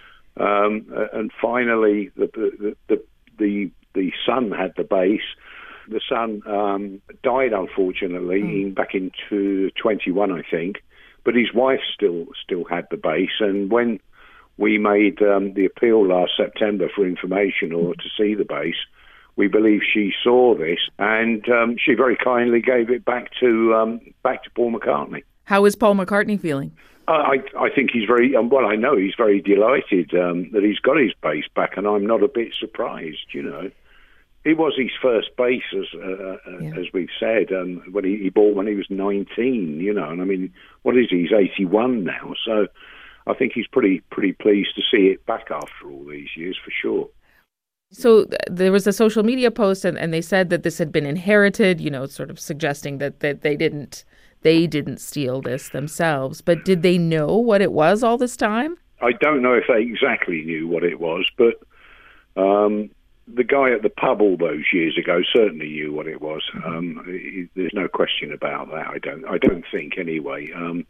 And finally, the son had the base. The son died, unfortunately, back in 21, I think. But his wife still had the base. And when we made the appeal last September for information or to see the base, we believe she saw this, and she very kindly gave it back to Paul McCartney. How is Paul McCartney feeling? I think he's very well. I know he's very delighted that he's got his bass back, and I'm not a bit surprised. You know, it was his first bass, as we've said, when he bought when he was 19. You know, and I mean, what is he? He's 81 now, so I think he's pretty pleased to see it back after all these years, for sure. So there was a social media post, and they said that this had been inherited. You know, sort of suggesting that they didn't steal this themselves. But did they know what it was all this time? I don't know if they exactly knew what it was, but the guy at the pub all those years ago certainly knew what it was. There's no question about that. I don't think anyway.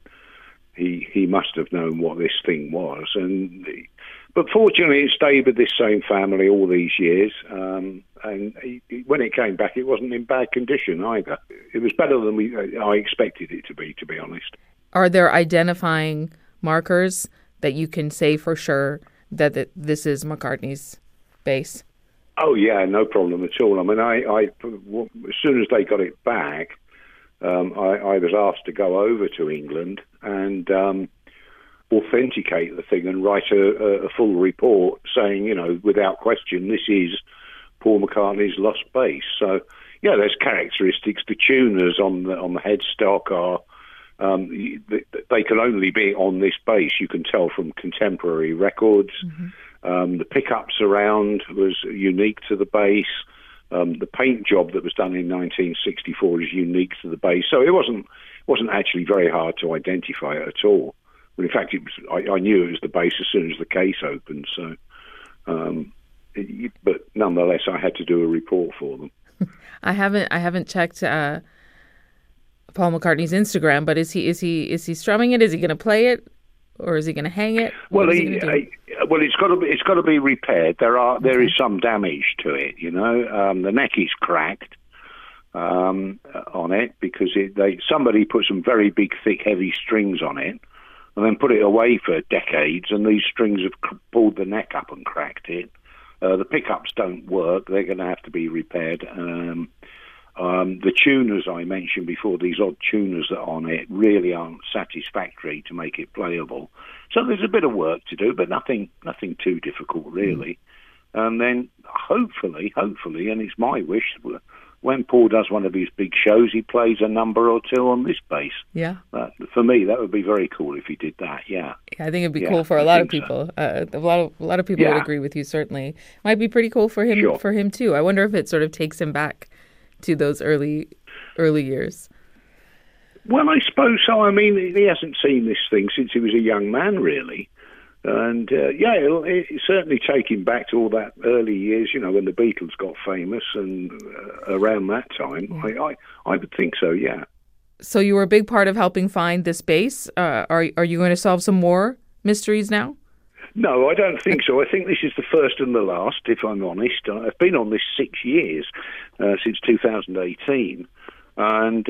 He must have known what this thing was, but fortunately it stayed with this same family all these years. And when it came back, it wasn't in bad condition either. It was better than I expected it to be honest. Are there identifying markers that you can say for sure that this is McCartney's bass? Oh yeah, no problem at all. I mean, I as soon as they got it back, I was asked to go over to England and authenticate the thing and write a full report saying, you know, without question, this is Paul McCartney's lost bass. So, yeah, there's characteristics. The tuners on the headstock are, they can only be on this bass. You can tell from contemporary records. Mm-hmm. The pickups around was unique to the bass. The paint job that was done in 1964 is unique to the bass. So it wasn't actually very hard to identify it at all. Well, in fact, I knew it was the bass as soon as the case opened. So, but nonetheless, I had to do a report for them. I haven't checked Paul McCartney's Instagram, but is he strumming it? Is he going to play it, or is he going to hang it? Well, it's got to be repaired. There is some damage to it. You know, the neck is cracked on it because somebody put some very big, thick, heavy strings on it, and then put it away for decades, and these strings have pulled the neck up and cracked it. The pickups don't work. They're going to have to be repaired. The tuners I mentioned before, these odd tuners that are on it, really aren't satisfactory to make it playable. So there's a bit of work to do, but nothing too difficult, really. And then hopefully, and it's my wish, when Paul does one of his big shows, he plays a number or two on this bass. Yeah. For me, that would be very cool if he did that. Yeah. I think it'd be cool for a lot of people. So. A lot of people would agree with you. Certainly, might be pretty cool for him. Sure. For him too. I wonder if it sort of takes him back to those early years. Well, I suppose so. I mean, he hasn't seen this thing since he was a young man, really. And, it'll certainly take him back to all that early years, you know, when the Beatles got famous and around that time. Yeah. I would think so, yeah. So you were a big part of helping find this bass. Are you going to solve some more mysteries now? No, I don't think so. I think this is the first and the last, if I'm honest. I've been on this 6 years, since 2018. And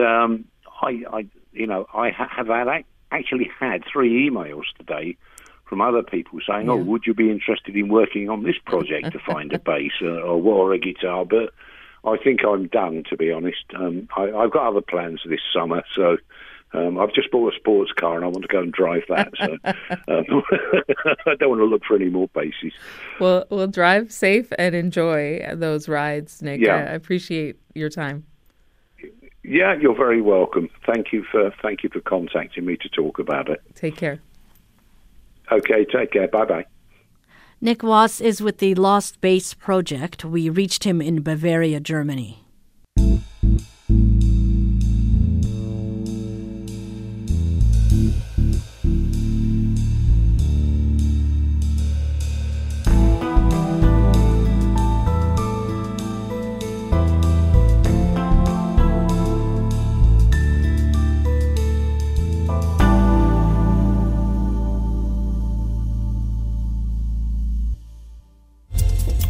I have actually had 3 emails today from other people saying, "Oh, would you be interested in working on this project to find a bass or a guitar?" But I think I'm done, to be honest. I've got other plans this summer, so I've just bought a sports car and I want to go and drive that. So I don't want to look for any more basses. Well, drive safe and enjoy those rides, Nick. Yeah. I appreciate your time. Yeah, you're very welcome. Thank you for contacting me to talk about it. Take care. Okay, take care. Bye-bye. Nick Wass is with the Lost Bass Project. We reached him in Bavaria, Germany.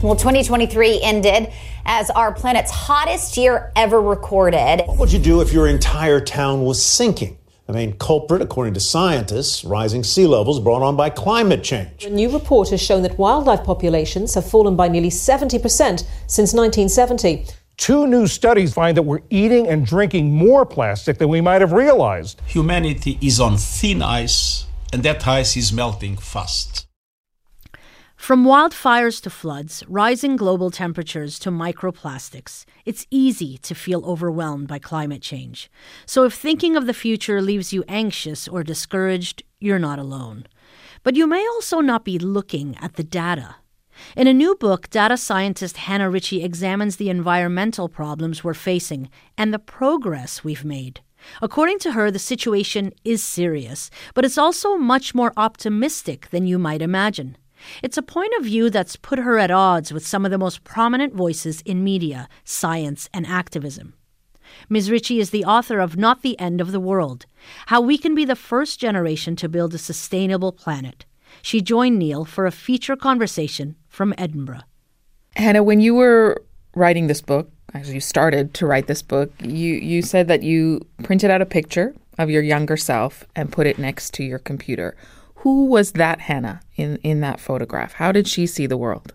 Well, 2023 ended as our planet's hottest year ever recorded. What would you do if your entire town was sinking? The main culprit, according to scientists, rising sea levels brought on by climate change. A new report has shown that wildlife populations have fallen by nearly 70% since 1970. 2 new studies find that we're eating and drinking more plastic than we might have realized. Humanity is on thin ice, and that ice is melting fast. From wildfires to floods, rising global temperatures to microplastics, it's easy to feel overwhelmed by climate change. So if thinking of the future leaves you anxious or discouraged, you're not alone. But you may also not be looking at the data. In a new book, data scientist Hannah Ritchie examines the environmental problems we're facing and the progress we've made. According to her, the situation is serious, but it's also much more optimistic than you might imagine. It's a point of view that's put her at odds with some of the most prominent voices in media, science, and activism. Ms. Ritchie is the author of Not the End of the World, How We Can Be the First Generation to Build a Sustainable Planet. She joined Neil for a feature conversation from Edinburgh. Hannah, when you were writing this book, as you started to write this book, you said that you printed out a picture of your younger self and put it next to your computer. Who was that Hannah in that photograph? How did she see the world?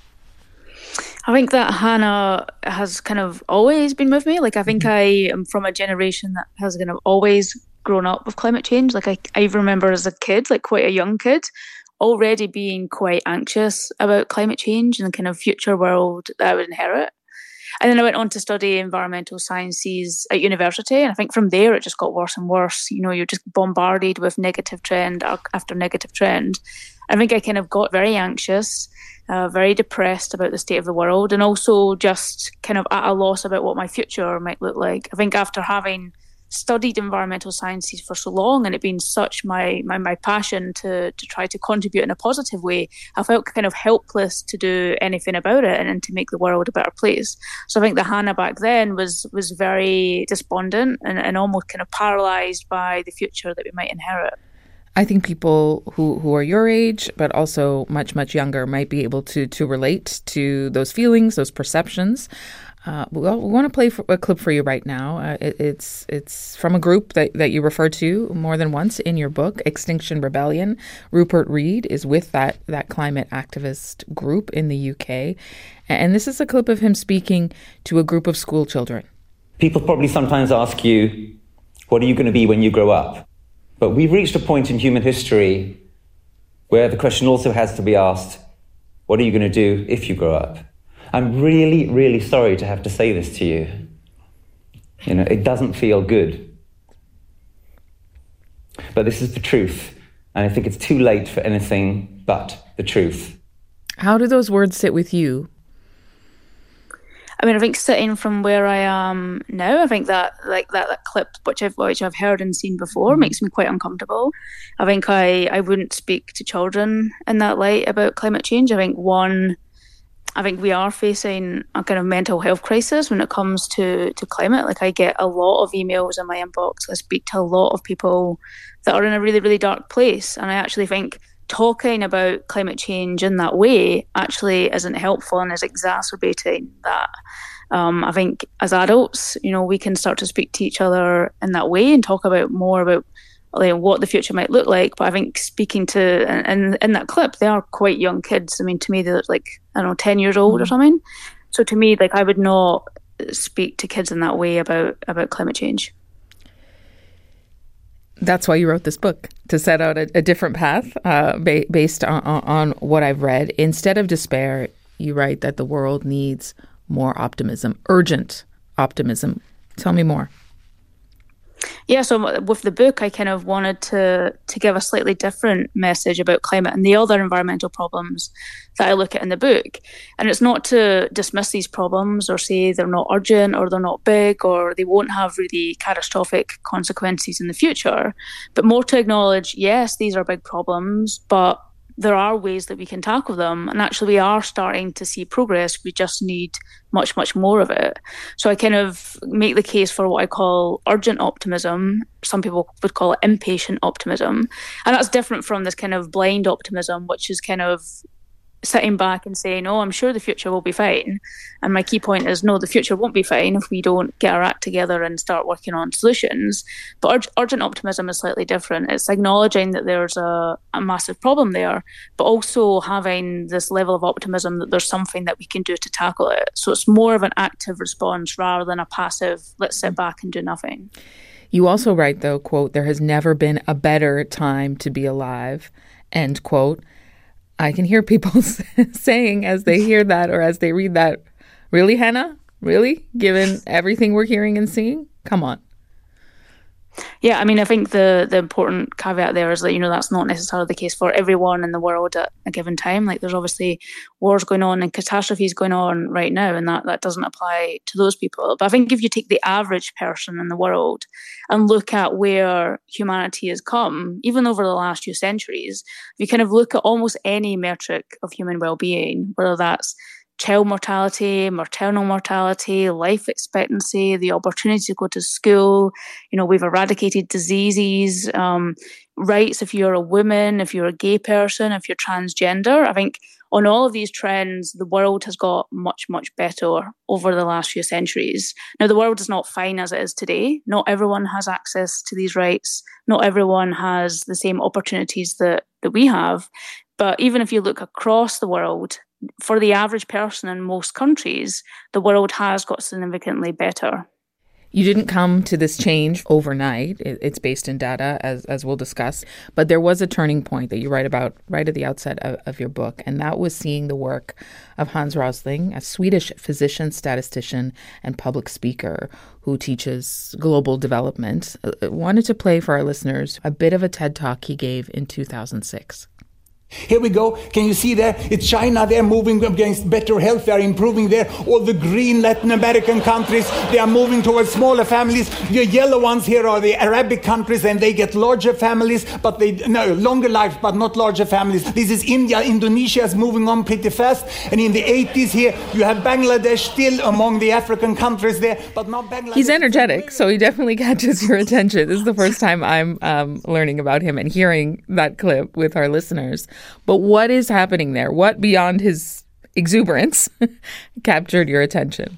I think that Hannah has kind of always been with me. Like, I think I am from a generation that has kind of always grown up with climate change. Like, I remember as a kid, like quite a young kid, already being quite anxious about climate change and the kind of future world that I would inherit. And then I went on to study environmental sciences at university. And I think from there, it just got worse and worse. You know, you're just bombarded with negative trend after negative trend. I think I kind of got very anxious, very depressed about the state of the world, and also just kind of at a loss about what my future might look like. I think after having studied environmental sciences for so long and it being such my passion to try to contribute in a positive way, I felt kind of helpless to do anything about it and to make the world a better place. So I think the Hannah back then was very despondent and almost kind of paralysed by the future that we might inherit. I think people who are your age, but also much, much younger, might be able to relate to those feelings, those perceptions. We want to play a clip for you right now. It's from a group that you refer to more than once in your book, Extinction Rebellion. Rupert Read is with that climate activist group in the UK. And this is a clip of him speaking to a group of school children. People probably sometimes ask you, what are you going to be when you grow up? But we've reached a point in human history where the question also has to be asked, what are you going to do if you grow up? I'm really, really sorry to have to say this to you. You know, it doesn't feel good. But this is the truth. And I think it's too late for anything but the truth. How do those words sit with you? I mean, I think sitting from where I am now, I think that that clip, which I've heard and seen before, makes me quite uncomfortable. I think I wouldn't speak to children in that light about climate change. I think we are facing a kind of mental health crisis when it comes to climate. Like, I get a lot of emails in my inbox. I speak to a lot of people that are in a really, really dark place. And I actually think talking about climate change in that way actually isn't helpful and is exacerbating that. I think as adults, you know, we can start to speak to each other in that way and talk about more about like what the future might look like. But I think speaking to, and in that clip, they are quite young kids. I mean, to me, they're like, I don't know, 10 years old or something. So to me, like, I would not speak to kids in that way about climate change. That's why you wrote this book, to set out a different path based on what I've read. Instead of despair, you write that the world needs more optimism, urgent optimism. Tell me more. Yeah, so with the book, I kind of wanted to give a slightly different message about climate and the other environmental problems that I look at in the book. And it's not to dismiss these problems or say they're not urgent or they're not big or they won't have really catastrophic consequences in the future, but more to acknowledge, yes, these are big problems, but there are ways that we can tackle them. And actually, we are starting to see progress. We just need much, much more of it. So I kind of make the case for what I call urgent optimism. Some people would call it impatient optimism. And that's different from this kind of blind optimism, which is kind of sitting back and saying, oh, I'm sure the future will be fine. And my key point is, no, the future won't be fine if we don't get our act together and start working on solutions. But urgent optimism is slightly different. It's acknowledging that there's a massive problem there, but also having this level of optimism that there's something that we can do to tackle it. So it's more of an active response rather than a passive, let's sit back and do nothing. You also write, though, quote, there has never been a better time to be alive, end quote. I can hear people saying as they hear that or as they read that, really, Hannah? Really? Given everything we're hearing and seeing? Come on. Yeah, I mean, I think the important caveat there is that, that's not necessarily the case for everyone in the world at a given time. Like, there's obviously wars going on and catastrophes going on right now, and that doesn't apply to those people. But I think if you take the average person in the world and look at where humanity has come, even over the last few centuries, if you kind of look at almost any metric of human well-being, whether that's child mortality, maternal mortality, life expectancy, the opportunity to go to school. We've eradicated diseases, rights if you're a woman, if you're a gay person, if you're transgender. I think on all of these trends, the world has got much, much better over the last few centuries. Now, the world is not fine as it is today. Not everyone has access to these rights. Not everyone has the same opportunities that we have. But even if you look across the world, for the average person in most countries, the world has got significantly better. You didn't come to this change overnight. It's based in data, as we'll discuss. But there was a turning point that you write about right at the outset of your book, and that was seeing the work of Hans Rosling, a Swedish physician, statistician, and public speaker who teaches global development. I wanted to play for our listeners a bit of a TED Talk he gave in 2006. Here we go. Can you see there? It's China. They're moving against better health. They're improving there. All the green Latin American countries, they are moving towards smaller families. The yellow ones here are the Arabic countries, and they get larger families, but longer lives, but not larger families. This is India. Indonesia is moving on pretty fast. And in the 80s here, you have Bangladesh still among the African countries there, but not Bangladesh. He's energetic, so he definitely catches your attention. This is the first time I'm learning about him and hearing that clip with our listeners. But what is happening there? What beyond his exuberance captured your attention?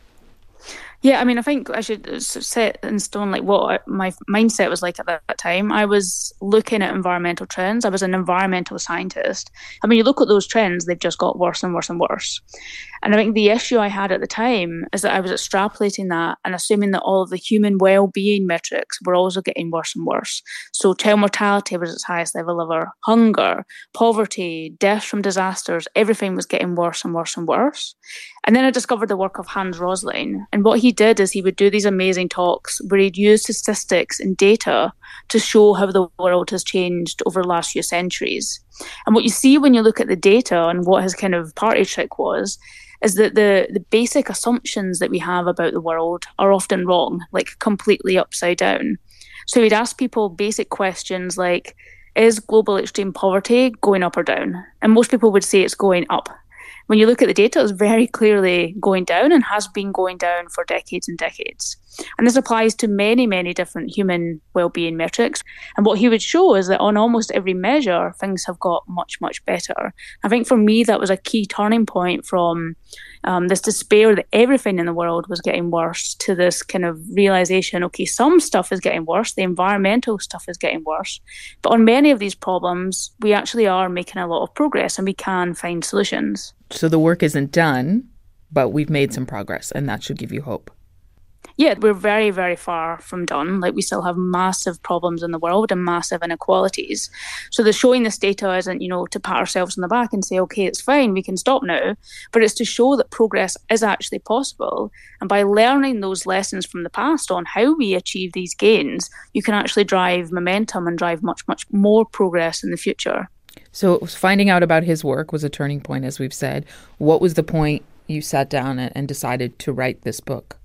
Yeah, I mean, I think I should set in stone what my mindset was like at that time. I was looking at environmental trends. I was an environmental scientist. I mean, you look at those trends, they've just got worse and worse and worse. And I think the issue I had at the time is that I was extrapolating that and assuming that all of the human well-being metrics were also getting worse and worse. So child mortality was its highest level ever. Hunger, poverty, deaths from disasters, everything was getting worse and worse and worse. And then I discovered the work of Hans Rosling. And what he did is he would do these amazing talks where he'd use statistics and data to show how the world has changed over the last few centuries. And what you see when you look at the data and what his kind of party trick was, is that the basic assumptions that we have about the world are often wrong, like completely upside down. So he'd ask people basic questions like, is global extreme poverty going up or down? And most people would say it's going up. When you look at the data, it's very clearly going down and has been going down for decades and decades. And this applies to many, many different human well-being metrics. And what he would show is that on almost every measure, things have got much, much better. I think for me, that was a key turning point from this despair that everything in the world was getting worse to this kind of realization, okay, some stuff is getting worse, the environmental stuff is getting worse. But on many of these problems, we actually are making a lot of progress and we can find solutions. So the work isn't done, but we've made some progress, and that should give you hope. Yeah, we're very, very far from done. We still have massive problems in the world and massive inequalities. So the showing this data isn't, to pat ourselves on the back and say, okay, it's fine, we can stop now. But it's to show that progress is actually possible. And by learning those lessons from the past on how we achieve these gains, you can actually drive momentum and drive much, much more progress in the future. So finding out about his work was a turning point, as we've said. What was the point you sat down and decided to write this book?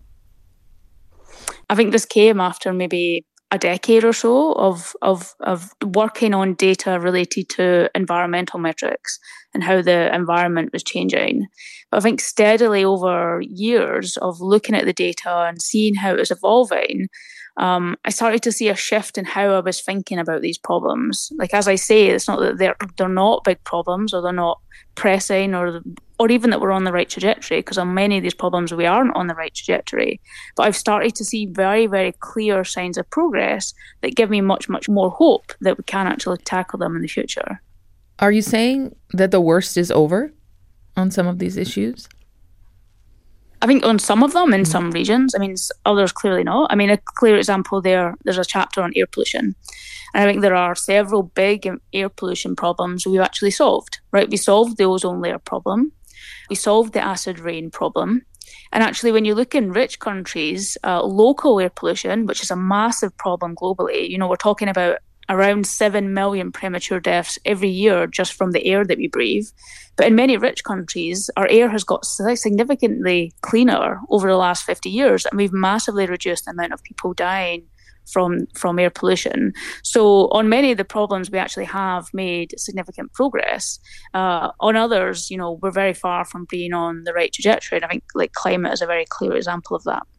I think this came after maybe a decade or so of working on data related to environmental metrics and how the environment was changing. But I think steadily over years of looking at the data and seeing how it was evolving, I started to see a shift in how I was thinking about these problems. Like, as I say, it's not that they're not big problems or they're not pressing or even that we're on the right trajectory, because on many of these problems we aren't on the right trajectory. But I've started to see very, very clear signs of progress that give me much, much more hope that we can actually tackle them in the future. Are you saying that the worst is over on some of these issues? I think on some of them in some regions. I mean, others clearly not. I mean, a clear example there's a chapter on air pollution. And I think there are several big air pollution problems we've actually solved, right? We solved the ozone layer problem. We solved the acid rain problem. And actually, when you look in rich countries, local air pollution, which is a massive problem globally, we're talking about around 7 million premature deaths every year just from the air that we breathe. But in many rich countries, our air has got significantly cleaner over the last 50 years, and we've massively reduced the amount of people dying from air pollution. So on many of the problems, we actually have made significant progress. On others, we're very far from being on the right trajectory. And I think climate is a very clear example of that.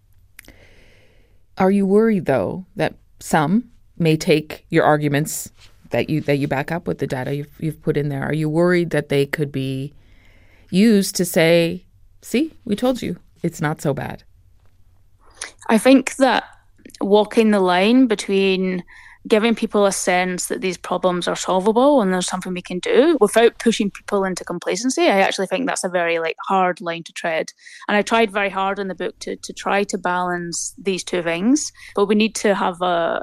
Are you worried, though, that some may take your arguments that you back up with the data you've put in there? Are you worried that they could be used to say, see, we told you, it's not so bad? I think that walking the line between giving people a sense that these problems are solvable and there's something we can do without pushing people into complacency, I actually think that's a very hard line to tread. And I tried very hard in the book to try to balance these two things, but we need to have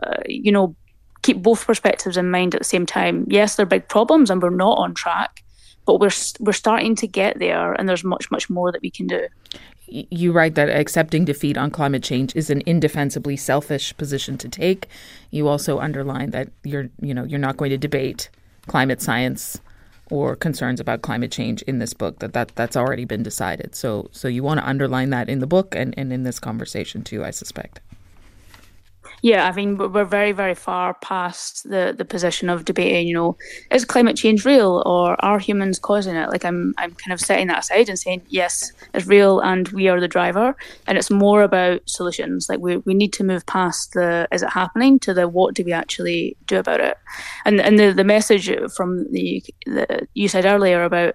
keep both perspectives in mind at the same time. Yes, they're big problems and we're not on track, but we're starting to get there, and there's much, much more that we can do. You write that accepting defeat on climate change is an indefensibly selfish position to take. You also underline that you're not going to debate climate science or concerns about climate change in this book, that's already been decided. So you want to underline that in the book and in this conversation too, I suspect. Yeah, I mean, we're very, very far past the position of debating, is climate change real or are humans causing it? I'm kind of setting that aside and saying, yes, it's real and we are the driver. And it's more about solutions. We need to move past the is it happening to the what do we actually do about it? And the message from the you said earlier about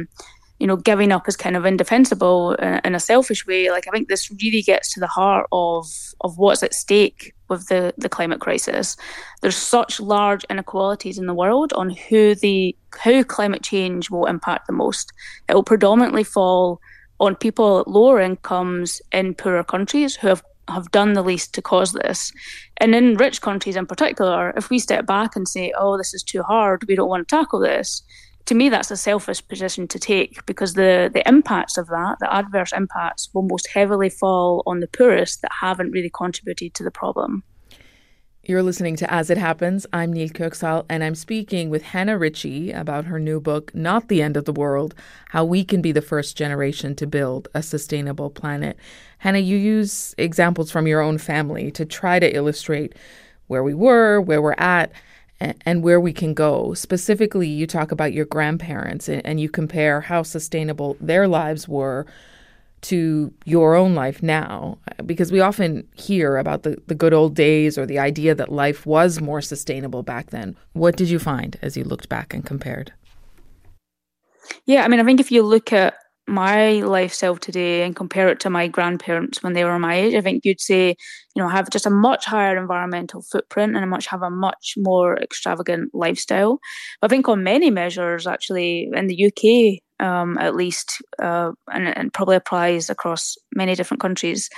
giving up is kind of indefensible in a selfish way. I think this really gets to the heart of what's at stake with the climate crisis. There's such large inequalities in the world on how climate change will impact the most. It will predominantly fall on people at lower incomes in poorer countries who have done the least to cause this. And in rich countries in particular, if we step back and say, oh, this is too hard, we don't want to tackle this, to me, that's a selfish position to take, because the impacts of that, the adverse impacts, will most heavily fall on the poorest that haven't really contributed to the problem. You're listening to As It Happens. I'm Neil Köksal, and I'm speaking with Hannah Ritchie about her new book, Not the End of the World, How We Can Be the First Generation to Build a Sustainable Planet. Hannah, you use examples from your own family to try to illustrate where we were, where we're at, and where we can go. Specifically, you talk about your grandparents and you compare how sustainable their lives were to your own life now, because we often hear about the good old days or the idea that life was more sustainable back then. What did you find as you looked back and compared? Yeah, I mean, I think if you look at my lifestyle today and compare it to my grandparents when they were my age, I think you'd say, I have just a much higher environmental footprint and have a much more extravagant lifestyle. But I think on many measures, actually, in the UK, at least, and probably applies across many different countries,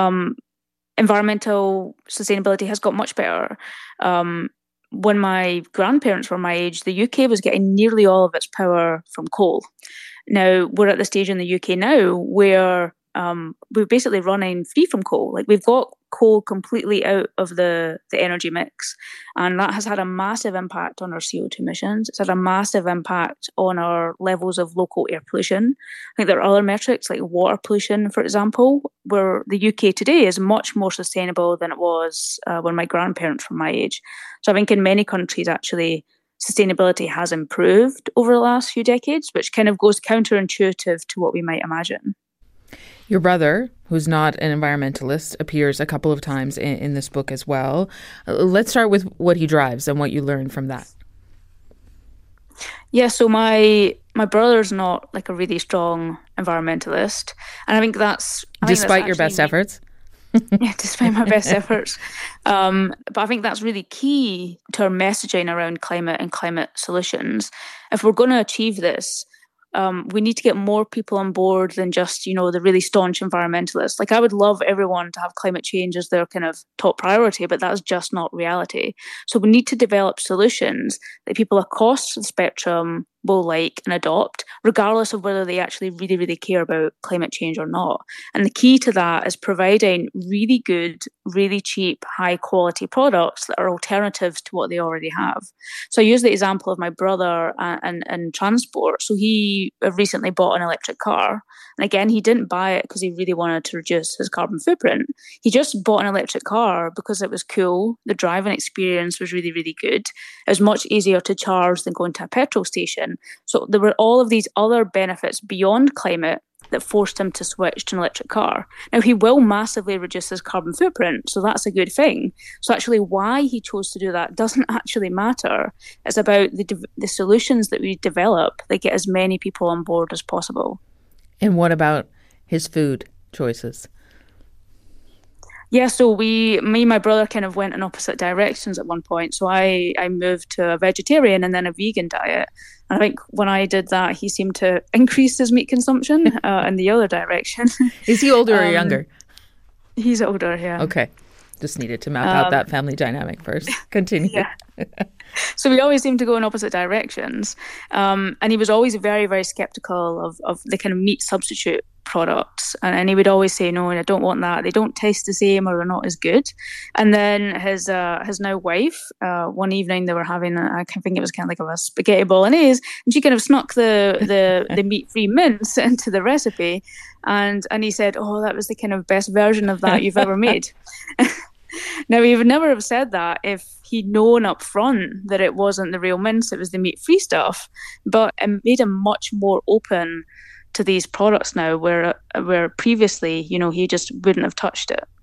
environmental sustainability has got much better. When my grandparents were my age, the UK was getting nearly all of its power from coal. Now, we're at the stage in the UK now where we're basically running free from coal. We've got coal completely out of the energy mix, and that has had a massive impact on our CO2 emissions. It's had a massive impact on our levels of local air pollution. I think there are other metrics like water pollution, for example, where the UK today is much more sustainable than it was when my grandparents were my age. So I think in many countries, actually, sustainability has improved over the last few decades, which kind of goes counterintuitive to what we might imagine. Your brother, who's not an environmentalist, appears a couple of times in this book as well. Let's start with what he drives and what you learned from that. Yeah, so my brother's not like a really strong environmentalist, and I think that's despite your best efforts. Yeah, despite my best efforts. But I think that's really key to our messaging around climate and climate solutions. If we're going to achieve this, we need to get more people on board than just, the really staunch environmentalists. Like, I would love everyone to have climate change as their kind of top priority, but that's just not reality. So we need to develop solutions that people across the spectrum will like and adopt, regardless of whether they actually really, really care about climate change or not. And the key to that is providing really good, really cheap, high quality products that are alternatives to what they already have. So I use the example of my brother and transport. So he recently bought an electric car. And again, he didn't buy it because he really wanted to reduce his carbon footprint. He just bought an electric car because it was cool. The driving experience was really, really good. It was much easier to charge than going to a petrol station. So there were all of these other benefits beyond climate that forced him to switch to an electric car. Now, he will massively reduce his carbon footprint, so that's a good thing. So actually why he chose to do that doesn't actually matter. It's about the solutions that we develop that get as many people on board as possible. And what about his food choices? Yeah, so me and my brother kind of went in opposite directions at one point. So I moved to a vegetarian and then a vegan diet. And I think when I did that, he seemed to increase his meat consumption in the other direction. Is he older or younger? He's older, yeah. Okay. Just needed to map out that family dynamic first. Continue. Yeah. So we always seemed to go in opposite directions. And he was always very, very skeptical of the kind of meat substitute products. And he would always say, no, I don't want that. They don't taste the same or they're not as good. And then his now wife, one evening they were having, I think it was kind of like a spaghetti bolognese, and she kind of snuck the meat-free mince into the recipe. And he said, oh, that was the kind of best version of that you've ever made. Now, he would never have said that if he'd known up front that it wasn't the real mince, it was the meat-free stuff. But it made him much more open to these products now, where previously, he just wouldn't have touched it.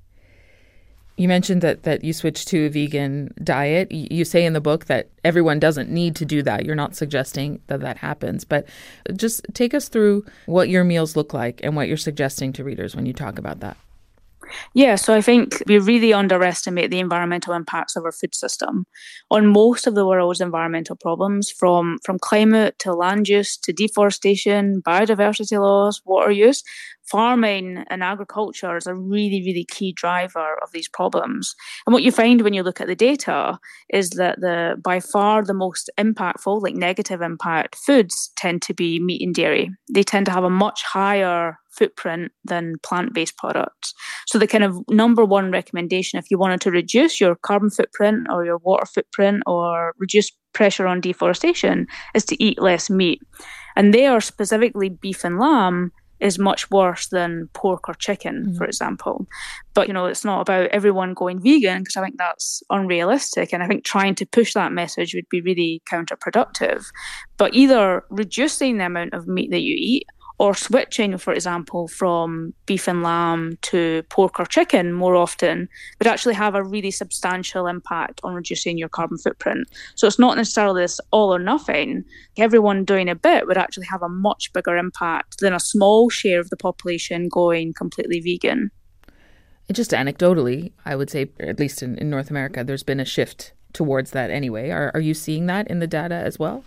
You mentioned that you switched to a vegan diet. You say in the book that everyone doesn't need to do that. You're not suggesting that happens. But just take us through what your meals look like and what you're suggesting to readers when you talk about that. Yeah, so I think we really underestimate the environmental impacts of our food system on most of the world's environmental problems, from climate to land use to deforestation, biodiversity loss, water use. Farming and agriculture is a really, really key driver of these problems. And what you find when you look at the data is that by far the most impactful, like negative impact foods tend to be meat and dairy. They tend to have a much higher footprint than plant-based products. So the kind of number one recommendation, if you wanted to reduce your carbon footprint or your water footprint or reduce pressure on deforestation, is to eat less meat. And there, specifically beef and lamb, is much worse than pork or chicken, for example. But, it's not about everyone going vegan, because I think that's unrealistic. And I think trying to push that message would be really counterproductive. But either reducing the amount of meat that you eat, or switching, for example, from beef and lamb to pork or chicken more often, would actually have a really substantial impact on reducing your carbon footprint. So it's not necessarily this all or nothing. Everyone doing a bit would actually have a much bigger impact than a small share of the population going completely vegan. Just anecdotally, I would say, at least in North America, there's been a shift towards that anyway. Are you seeing that in the data as well?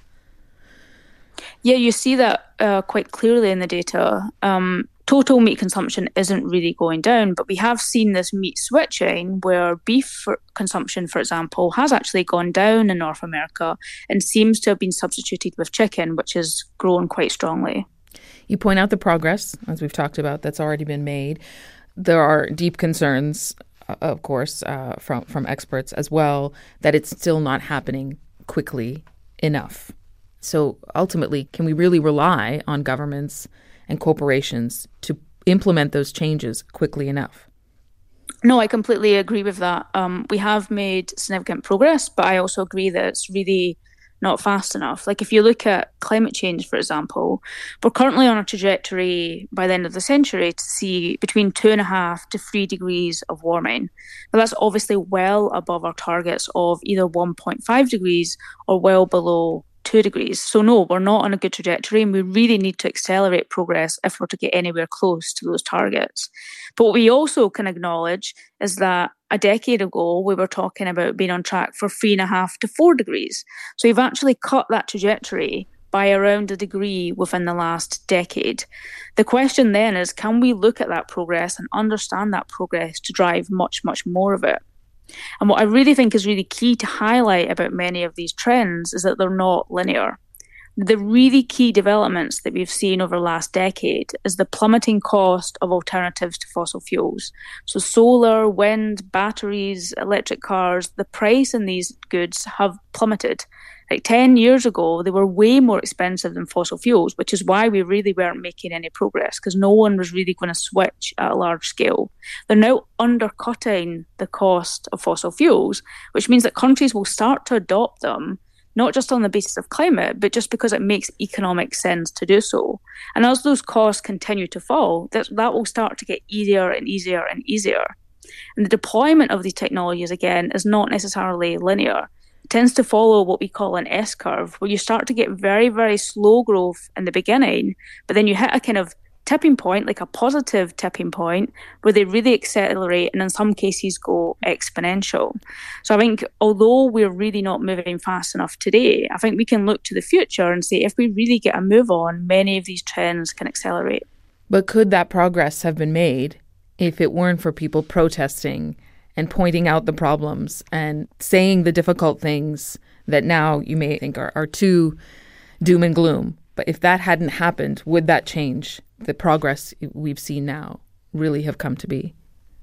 Yeah, you see that quite clearly in the data. Total meat consumption isn't really going down, but we have seen this meat switching where beef consumption, for example, has actually gone down in North America and seems to have been substituted with chicken, which has grown quite strongly. You point out the progress, as we've talked about, that's already been made. There are deep concerns, of course, from experts as well, that it's still not happening quickly enough. So ultimately, can we really rely on governments and corporations to implement those changes quickly enough? No, I completely agree with that. We have made significant progress, but I also agree that it's really not fast enough. Like if you look at climate change, for example, we're currently on a trajectory by the end of the century to see between 2.5 to 3 degrees of warming. Now that's obviously well above our targets of either 1.5 degrees or well below 2 degrees. So no, we're not on a good trajectory, and we really need to accelerate progress if we're to get anywhere close to those targets. But what we also can acknowledge is that a decade ago, we were talking about being on track for 3.5 to 4 degrees. So we've actually cut that trajectory by around a degree within the last decade. The question then is, can we look at that progress and understand that progress to drive much, much more of it? And what I really think is really key to highlight about many of these trends is that they're not linear. The really key developments that we've seen over the last decade is the plummeting cost of alternatives to fossil fuels. So solar, wind, batteries, electric cars, the price in these goods have plummeted. Like 10 years ago, they were way more expensive than fossil fuels, which is why we really weren't making any progress, because no one was really going to switch at a large scale. They're now undercutting the cost of fossil fuels, which means that countries will start to adopt them, not just on the basis of climate, but just because it makes economic sense to do so. And as those costs continue to fall, that will start to get easier and easier and easier. And the deployment of these technologies, again, is not necessarily linear. It tends to follow what we call an S-curve, where you start to get very, very slow growth in the beginning, but then you hit a kind of tipping point, like a positive tipping point, where they really accelerate and in some cases go exponential. So I think although we're really not moving fast enough today, I think we can look to the future and say if we really get a move on, many of these trends can accelerate. But could that progress have been made if it weren't for people protesting and pointing out the problems and saying the difficult things that now you may think are too doom and gloom? But if that hadn't happened, would that change the progress we've seen now really have come to be?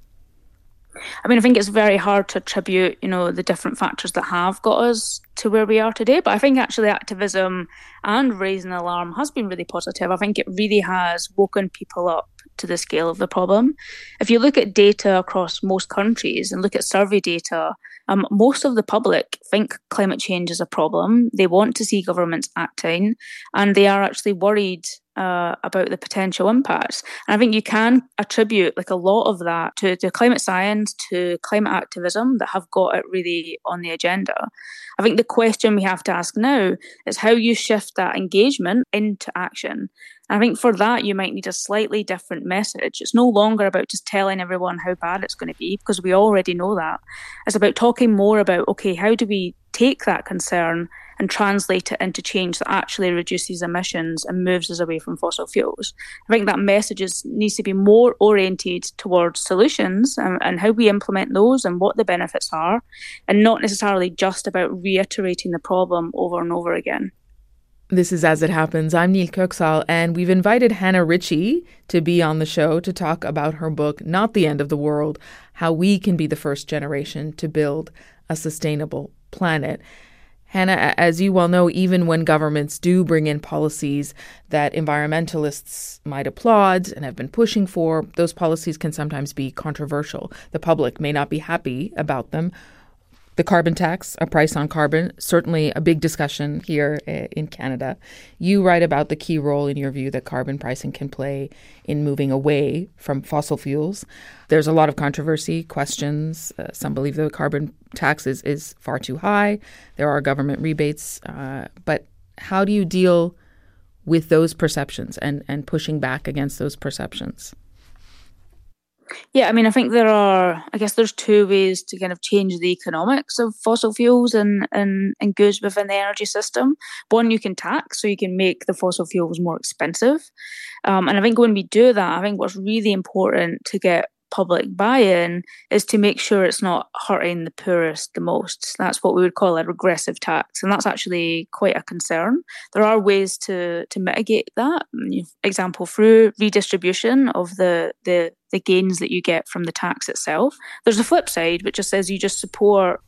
I mean, I think it's very hard to attribute, the different factors that have got us to where we are today. But I think actually activism and raising the alarm has been really positive. I think it really has woken people up to the scale of the problem. If you look at data across most countries and look at survey data, most of the public think climate change is a problem. They want to see governments acting, and they are actually worried about the potential impacts. And I think you can attribute a lot of that to climate science, to climate activism that have got it really on the agenda. I think the question we have to ask now is how you shift that engagement into action. And I think for that, you might need a slightly different message. It's no longer about just telling everyone how bad it's going to be, because we already know that. It's about talking more about, okay, how do we take that concern and translate it into change that actually reduces emissions and moves us away from fossil fuels. I think that message needs to be more oriented towards solutions and how we implement those and what the benefits are, and not necessarily just about reiterating the problem over and over again. This is As It Happens. I'm Neil Köksal, and we've invited Hannah Ritchie to be on the show to talk about her book, Not the End of the World, How We Can Be the First Generation to Build a Sustainable Planet. Hannah, as you well know, even when governments do bring in policies that environmentalists might applaud and have been pushing for, those policies can sometimes be controversial. The public may not be happy about them. The carbon tax, a price on carbon, certainly a big discussion here in Canada. You write about the key role, in your view, that carbon pricing can play in moving away from fossil fuels. There's a lot of controversy, questions. Some believe the carbon tax is far too high. There are government rebates. But how do you deal with those perceptions and pushing back against those perceptions? Yeah, I mean, I think there's two ways to kind of change the economics of fossil fuels and goods within the energy system. One, you can tax, so you can make the fossil fuels more expensive. And I think when we do that, I think what's really important to get public buy-in is to make sure it's not hurting the poorest the most. That's what we would call a regressive tax, and that's actually quite a concern. There are ways to mitigate that. Example, through redistribution of the gains that you get from the tax itself. There's a flip side, which just says you just support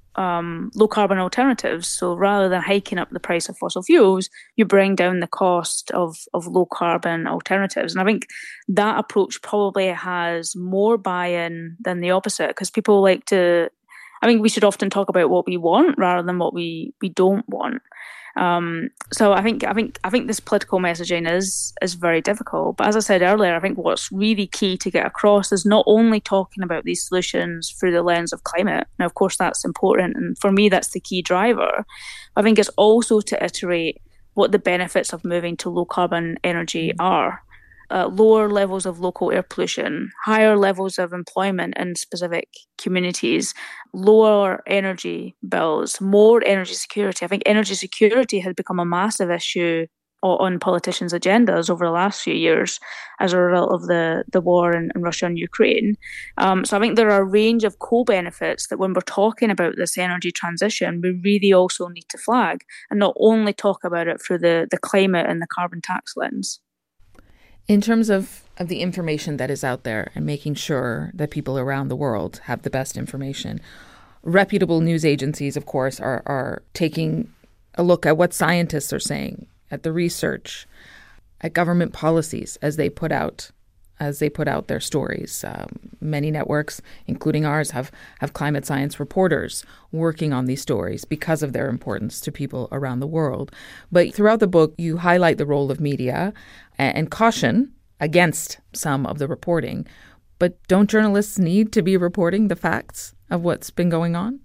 low carbon alternatives. So rather than hiking up the price of fossil fuels, you bring down the cost of low carbon alternatives. And I think that approach probably has more buy-in than the opposite, because people like to I think we should often talk about what we want rather than what we don't want. So I think this political messaging is very difficult. But as I said earlier, I think what's really key to get across is not only talking about these solutions through the lens of climate. Now, of course, that's important, and for me, that's the key driver. I think it's also to iterate what the benefits of moving to low carbon energy are. Lower levels of local air pollution, higher levels of employment in specific communities, lower energy bills, more energy security. I think energy security has become a massive issue on politicians' agendas over the last few years as a result of the war in Russia and Ukraine. So I think there are a range of co-benefits that when we're talking about this energy transition, we really also need to flag and not only talk about it through the climate and the carbon tax lens. In terms of the information that is out there and making sure that people around the world have the best information, reputable news agencies, of course, are taking a look at what scientists are saying, at the research, at government policies as they put out their stories. Many networks, including ours, have climate science reporters working on these stories because of their importance to people around the world. But throughout the book, you highlight the role of media and caution against some of the reporting. But don't journalists need to be reporting the facts of what's been going on?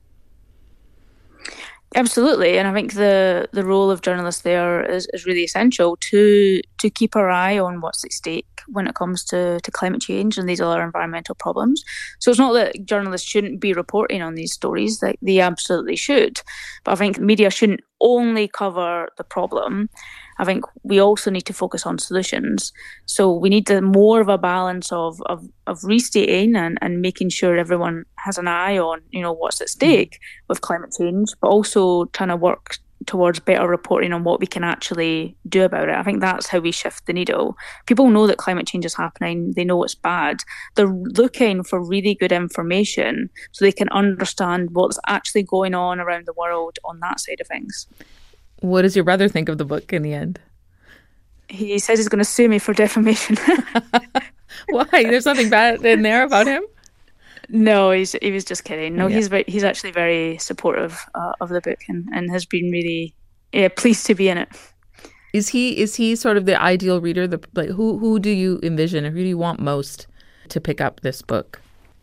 Absolutely, and I think the role of journalists there is really essential to keep our eye on what's at stake when it comes to climate change and these other environmental problems. So it's not that journalists shouldn't be reporting on these stories, that they absolutely should. But I think media shouldn't only cover the problem. I think we also need to focus on solutions. So we need more of a balance of restating and making sure everyone has an eye on, what's at stake with climate change, but also trying to work towards better reporting on what we can actually do about it. I think that's how we shift the needle. People know that climate change is happening. They know it's bad. They're looking for really good information so they can understand what's actually going on around the world on that side of things. What does your brother think of the book in the end? He says he's going to sue me for defamation. Why? There's nothing bad in there about him? No, he was just kidding. No, Yeah. he's actually very supportive of the book and has been really pleased to be in it. Is he sort of the ideal reader? Who do you envision, or who do you want most to pick up this book?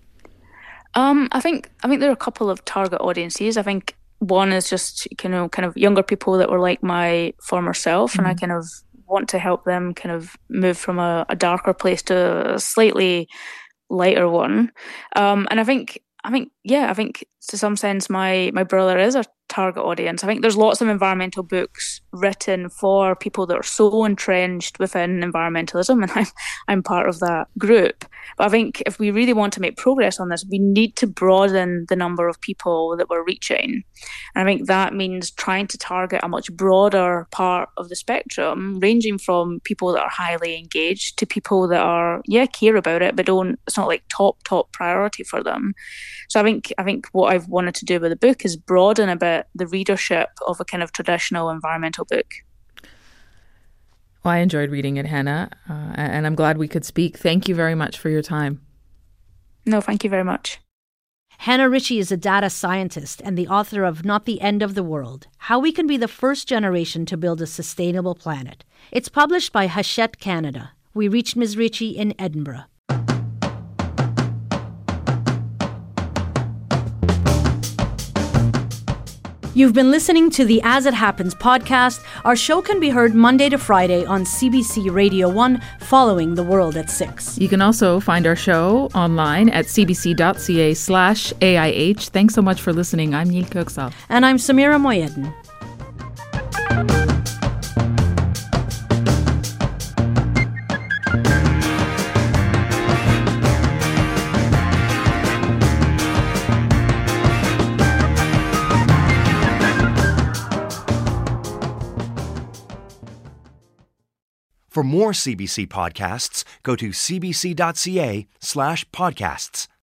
I think there are a couple of target audiences. I think one is just kind of younger people that were like my former self, and I kind of want to help them kind of move from a darker place to a slightly lighter one. And I think to some sense my brother is a target audience. I think there's lots of environmental books written for people that are so entrenched within environmentalism, and I'm part of that group. But I think if we really want to make progress on this, we need to broaden the number of people that we're reaching. And I think that means trying to target a much broader part of the spectrum, ranging from people that are highly engaged to people that are, care about it, but it's not like top priority for them. So I think what I've wanted to do with the book is broaden a bit the readership of a kind of traditional environmental book. Well, I enjoyed reading it, Hannah, and I'm glad we could speak. Thank you very much for your time. No, thank you very much. Hannah Ritchie is a data scientist and the author of Not the End of the World, How We Can Be the First Generation to Build a Sustainable Planet. It's published by Hachette Canada. We reached Ms. Ritchie in Edinburgh. You've been listening to the As It Happens podcast. Our show can be heard Monday to Friday on CBC Radio 1 following The World at 6. You can also find our show online at cbc.ca/AIH. Thanks so much for listening. I'm Nil Köksal. And I'm Samira Moyedin. For more CBC podcasts, go to cbc.ca/podcasts.